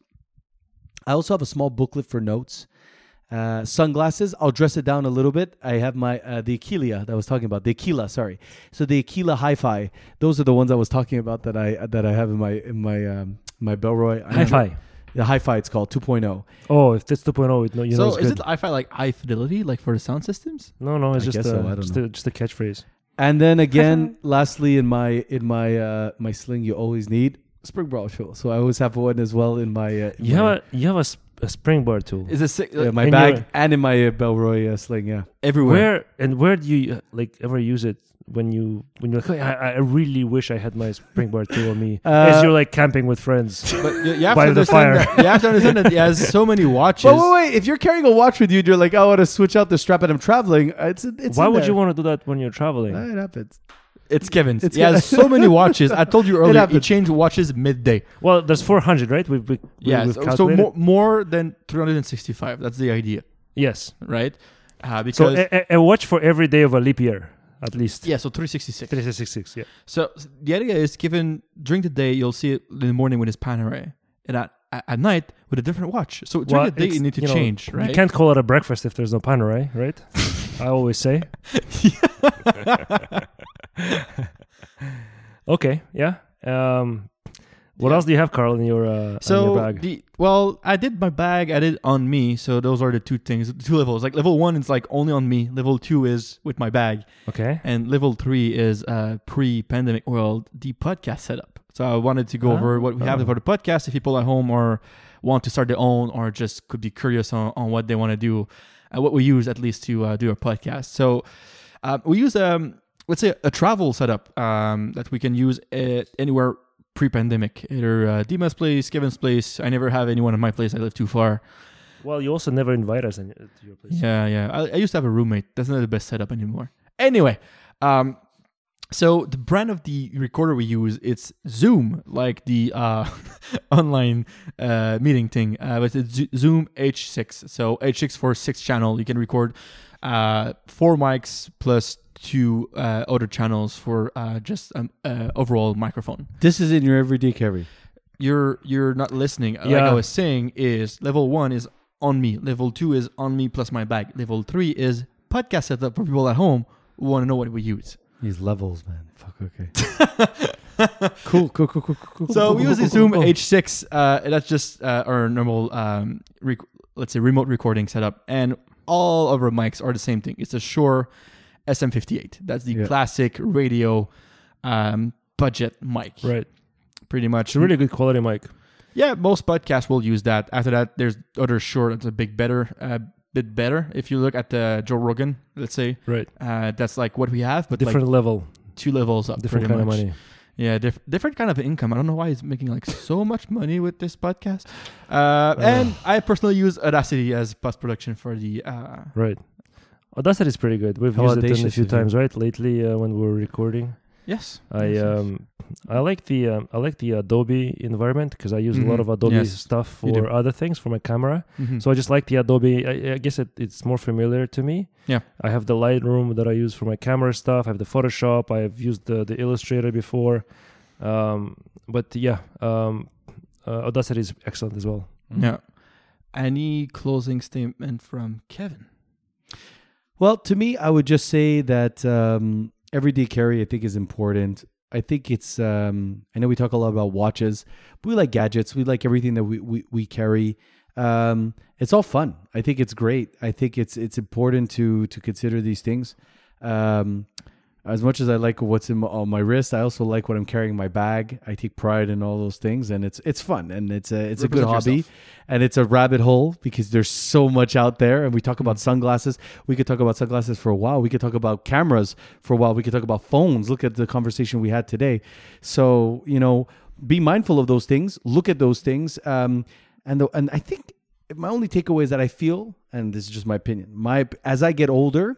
I also have a small booklet for notes. Uh, sunglasses, I'll dress it down a little bit. I have my uh, the Aquila that I was talking about. The Aquila, sorry. So the Aquila Hi-Fi. Those are the ones I was talking about that I that I have in my in my um, my Belroy. I Hi-Fi. The Hi-Fi, it's called two point oh. Oh, if that's two point oh, it no, you know so it's is good. it Wi-Fi like high fidelity, like for the sound systems? no, no, it's I just guess a, so, I don't just, know. a, just a catchphrase. And then again, lastly, in my in my uh, my sling, you always need spring bra tool. So I always have one as well in my uh, in You my, have a you have a, sp- a springboard tool. Is it sick? yeah, my in bag your- and in my uh, Belroy uh, sling. Yeah. everywhere? Where and where do you uh, like ever use it when you when you're like, "Hey, I, I really wish I had my springboard tool on me Uh, as you're like camping with friends. But you, you have By to the understand fire. that you have to understand that he has so many watches. But wait, wait, if you're carrying a watch with you and you're like, I want to switch out the strap and I'm traveling, uh, it's it's. Why in would there. you want to do that when you're traveling? Uh, It happens. It's Kevin's. It's he has so many watches. I told you earlier. He happens. changed watches midday. Well, there's four hundred, right? We've, we, Yeah, we've so, so calculated. more, more than three hundred sixty-five. That's the idea, Yes. right? Uh, So because a, a, a watch for every day of a leap year, at least. yeah, so three sixty-six. three sixty-six, yeah. So s- the idea is given during the day, you'll see it in the morning with his Panerai, and at, at at night with a different watch. So during Well, the day, it's, you need to you know, change, right? You can't call it a breakfast if there's no Panerai, right? I always say. Okay, yeah. Um, what Yeah. else do you have, Carl, in your, uh, in your So bag? the well, I did my bag. I did on me. So those are the two things, the two levels. Like level one is like only on me. Level two is with my bag, Okay. and level three is uh, pre-pandemic world, the podcast setup. So I wanted to go Ah. over what we have Oh. for the podcast. If people at home or want to start their own, or just could be curious on, on what they want to do, uh, what we use at least to uh, do our podcast. So uh, we use um let's say a travel setup um, that we can use uh, anywhere pre-pandemic. Either uh, Dima's place, Kevin's place. I never have anyone in my place. I live too far. Well, you also never invite us in, to your place. Yeah, yeah. I, I used to have a roommate. That's not the best setup anymore. Anyway, um, so the brand of the recorder we use, it's Zoom, like the uh, online uh, meeting thing. Uh, but it's Z- Zoom H six. So H six for six channel. You can record uh, four mics plus two uh, other channels for uh, just um, uh, overall microphone. This is in your everyday carry. You're you're not listening. Like Yeah. I was saying, is level one is on me. Level two is on me plus my bag. Level three is podcast setup for people at home who want to know what we use. These levels, man. Fuck. Okay. cool, cool, cool, cool, cool. So cool, we cool, use the cool, Zoom cool, cool. H six. Uh, that's just uh, our normal, um, rec- let's say, remote recording setup, and all of our mics are the same thing. It's a Shure S M fifty-eight. That's the Yeah. classic radio um, budget mic. Right. Pretty much. It's a really good quality mic. Yeah, most podcasts will use that. After that, there's other Shure that's a big better, uh, bit better. If you look at the Joe Rogan, let's say, Right. uh, that's like what we have, but Different like level. two levels up. Different pretty kind much. of money. Yeah, diff- different kind of income. I don't know why he's making like so much money with this podcast. Uh, and I personally use Audacity as post production for the. Uh, Right. Audacity is pretty good. We've How used it in a audacious few of you. times, right? Lately, uh, when we were recording, yes, I Yes, yes. um, I like the um, I like the Adobe environment because I use a lot Mhm. of Adobe Yes, stuff you do. for other things for my camera. Mhm. So I just like the Adobe. I, I guess it, it's more familiar to me. Yeah. I have the Lightroom that I use for my camera stuff. I have the Photoshop. I have used the, the Illustrator before. Um, but yeah, um, uh, Audacity is excellent as well. Yeah. Any closing statement from Kevin? Well, to me, I would just say that um, everyday carry, I think, is important. I think it's, um, I know we talk a lot about watches, but we like gadgets. We like everything that we, we, we carry. Um, it's all fun. I think it's great. I think it's it's important to to consider these things. Um, as much as I like what's in my, on my wrist, I also like what I'm carrying in my bag. I take pride in all those things, and it's it's fun, and it's a it's a good Represent hobby, yourself. and it's a rabbit hole because there's so much out there. And we talk about sunglasses. We could talk about sunglasses for a while. We could talk about cameras for a while. We could talk about phones. Look at the conversation we had today. So you know, be mindful of those things. Look at those things, um, and the, and I think my only takeaway is that I feel, and this is just my opinion, my as I get older,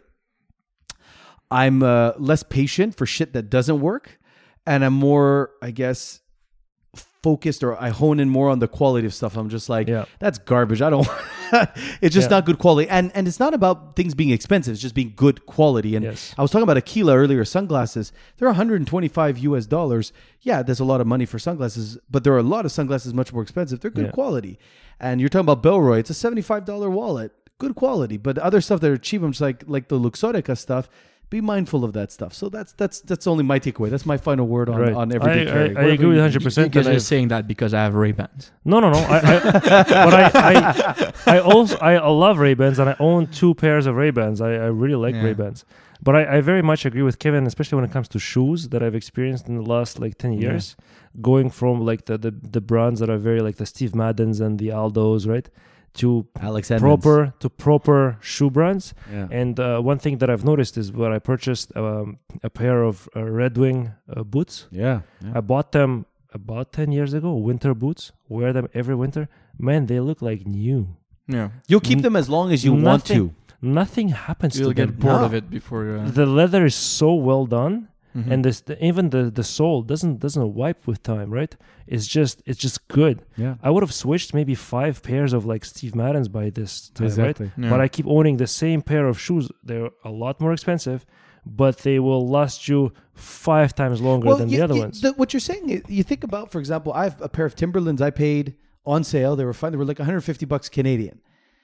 I'm uh, less patient for shit that doesn't work, and I'm more, I guess, focused, or I hone in more on the quality of stuff. I'm just like, Yeah. that's garbage. I don't. It's just Yeah. not good quality, and and it's not about things being expensive. It's just being good quality. And Yes. I was talking about Aquila earlier. Sunglasses, they're one hundred twenty-five U S dollars. Yeah, there's a lot of money for sunglasses, but there are a lot of sunglasses much more expensive. They're good Yeah. quality. And you're talking about Belroy. It's a seventy-five dollars wallet, good quality. But other stuff that are cheap, I'm just like like the Luxottica stuff. Be mindful of that stuff. So that's that's that's only my takeaway. That's my final word on, Right. on everyday I- carry. I- I agree with one hundred You percent. guys and are I've- saying that because I have Ray-Bans. No, no, no. I, I, but I, I, I also I love Ray Bans, and I own two pairs of Ray Bans. I, I really like Yeah. Ray Bans, but I, I very much agree with Kevin, especially when it comes to shoes that I've experienced in the last like ten years, going from like the, the the brands that are very like the Steve Maddens and the Aldos, right, to Alex Edmonds. proper to proper shoe brands. Yeah. And uh, one thing that I've noticed is when I purchased um, a pair of uh, Red Wing uh, boots. Yeah. yeah. I bought them about ten years ago, winter boots, wear them every winter. Man, they look like new. Yeah. You'll keep them as long as you want Nothing- to. Nothing happens You'll to get them. bored No. of it before. Uh, The leather is so well done, mhm. and this the, even the, the sole doesn't doesn't wipe with time, right? It's just it's just good. Yeah. I would have switched maybe five pairs of like Steve Maddens by this time, Exactly. right? Yeah. But I keep owning the same pair of shoes. They're a lot more expensive, but they will last you five times longer than you- the other you- ones. the- what you're saying, is- you think about, for example, I have a pair of Timberlands I paid on sale. They were fine. They were like one hundred fifty bucks Canadian.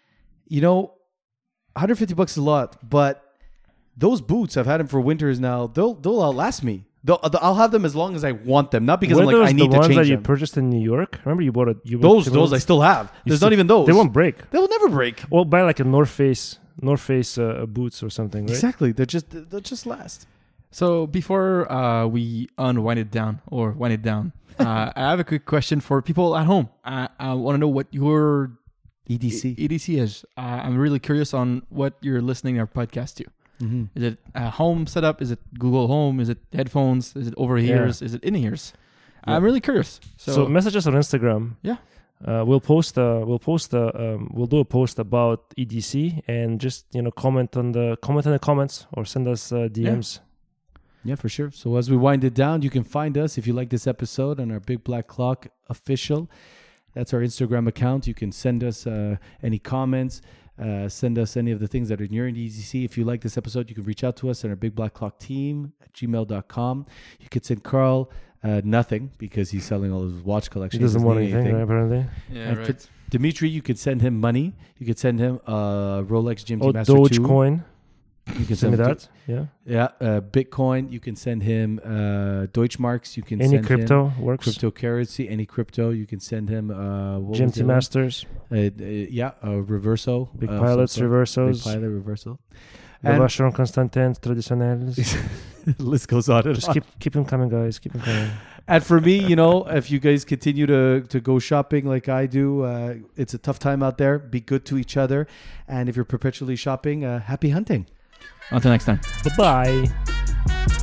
You know, one hundred fifty bucks is a lot, but those boots, I've had them for winters now. They'll they'll outlast me. They'll, I'll have them as long as I want them, not because Were I'm like those I need the to ones change that you them. purchased in New York? Remember you bought a you Those bought those I still have. You There's still- not even those. They won't break. They will never break. Well, buy like a North Face North Face uh, boots or something, right? Exactly. They're just they'll just last. So before uh, we unwind it down or wind it down, uh, I have a quick question for people at home. I, I want to know what your E D C. E D C is. Uh, I'm really curious on what you're listening to our podcast to. Mm-hmm. Is it a home setup? Is it Google Home? Is it headphones? Is it over ears? Is it in ears? Yeah. I'm really curious. So, So, message us on Instagram. Yeah. Uh, we'll post. Uh, we'll post. Uh, um, we'll do a post about E D C and just you know comment on the comment in the comments or send us uh, D Ms. Yeah, for sure. So as we wind it down, you can find us if you like this episode on our Big Black Clock official. That's our Instagram account. You can send us uh, any comments. Uh, send us any of the things that are in your E D C. If you like this episode, you can reach out to us on our Big Black Clock team at gmail dot com. You could send Carl uh, nothing because he's selling all his watch He collection. doesn't He want need anything, right, apparently. yeah, And right. for Dimitri, you could send him money. You could send him uh, Rolex G M T Oh, Master two. Dogecoin. You can Send me him that. Yeah. Yeah, uh, Bitcoin. You can send him uh, Deutschmarks. You can Any send crypto him works. cryptocurrency. Any crypto. You can send him. Uh, what G M was T the other one? Masters. Uh, uh, yeah, uh, Reverso. Big uh, pilots, some sort. reversos. Big pilot reversal. And Vacheron Constantin, traditionels. list goes on and Just on. keep keep them coming, guys. Keep them coming. And for me, you know, if you guys continue to to go shopping like I do, uh, it's a tough time out there. Be good to each other, and if you're perpetually shopping, uh, happy hunting. Until next time. Bye bye.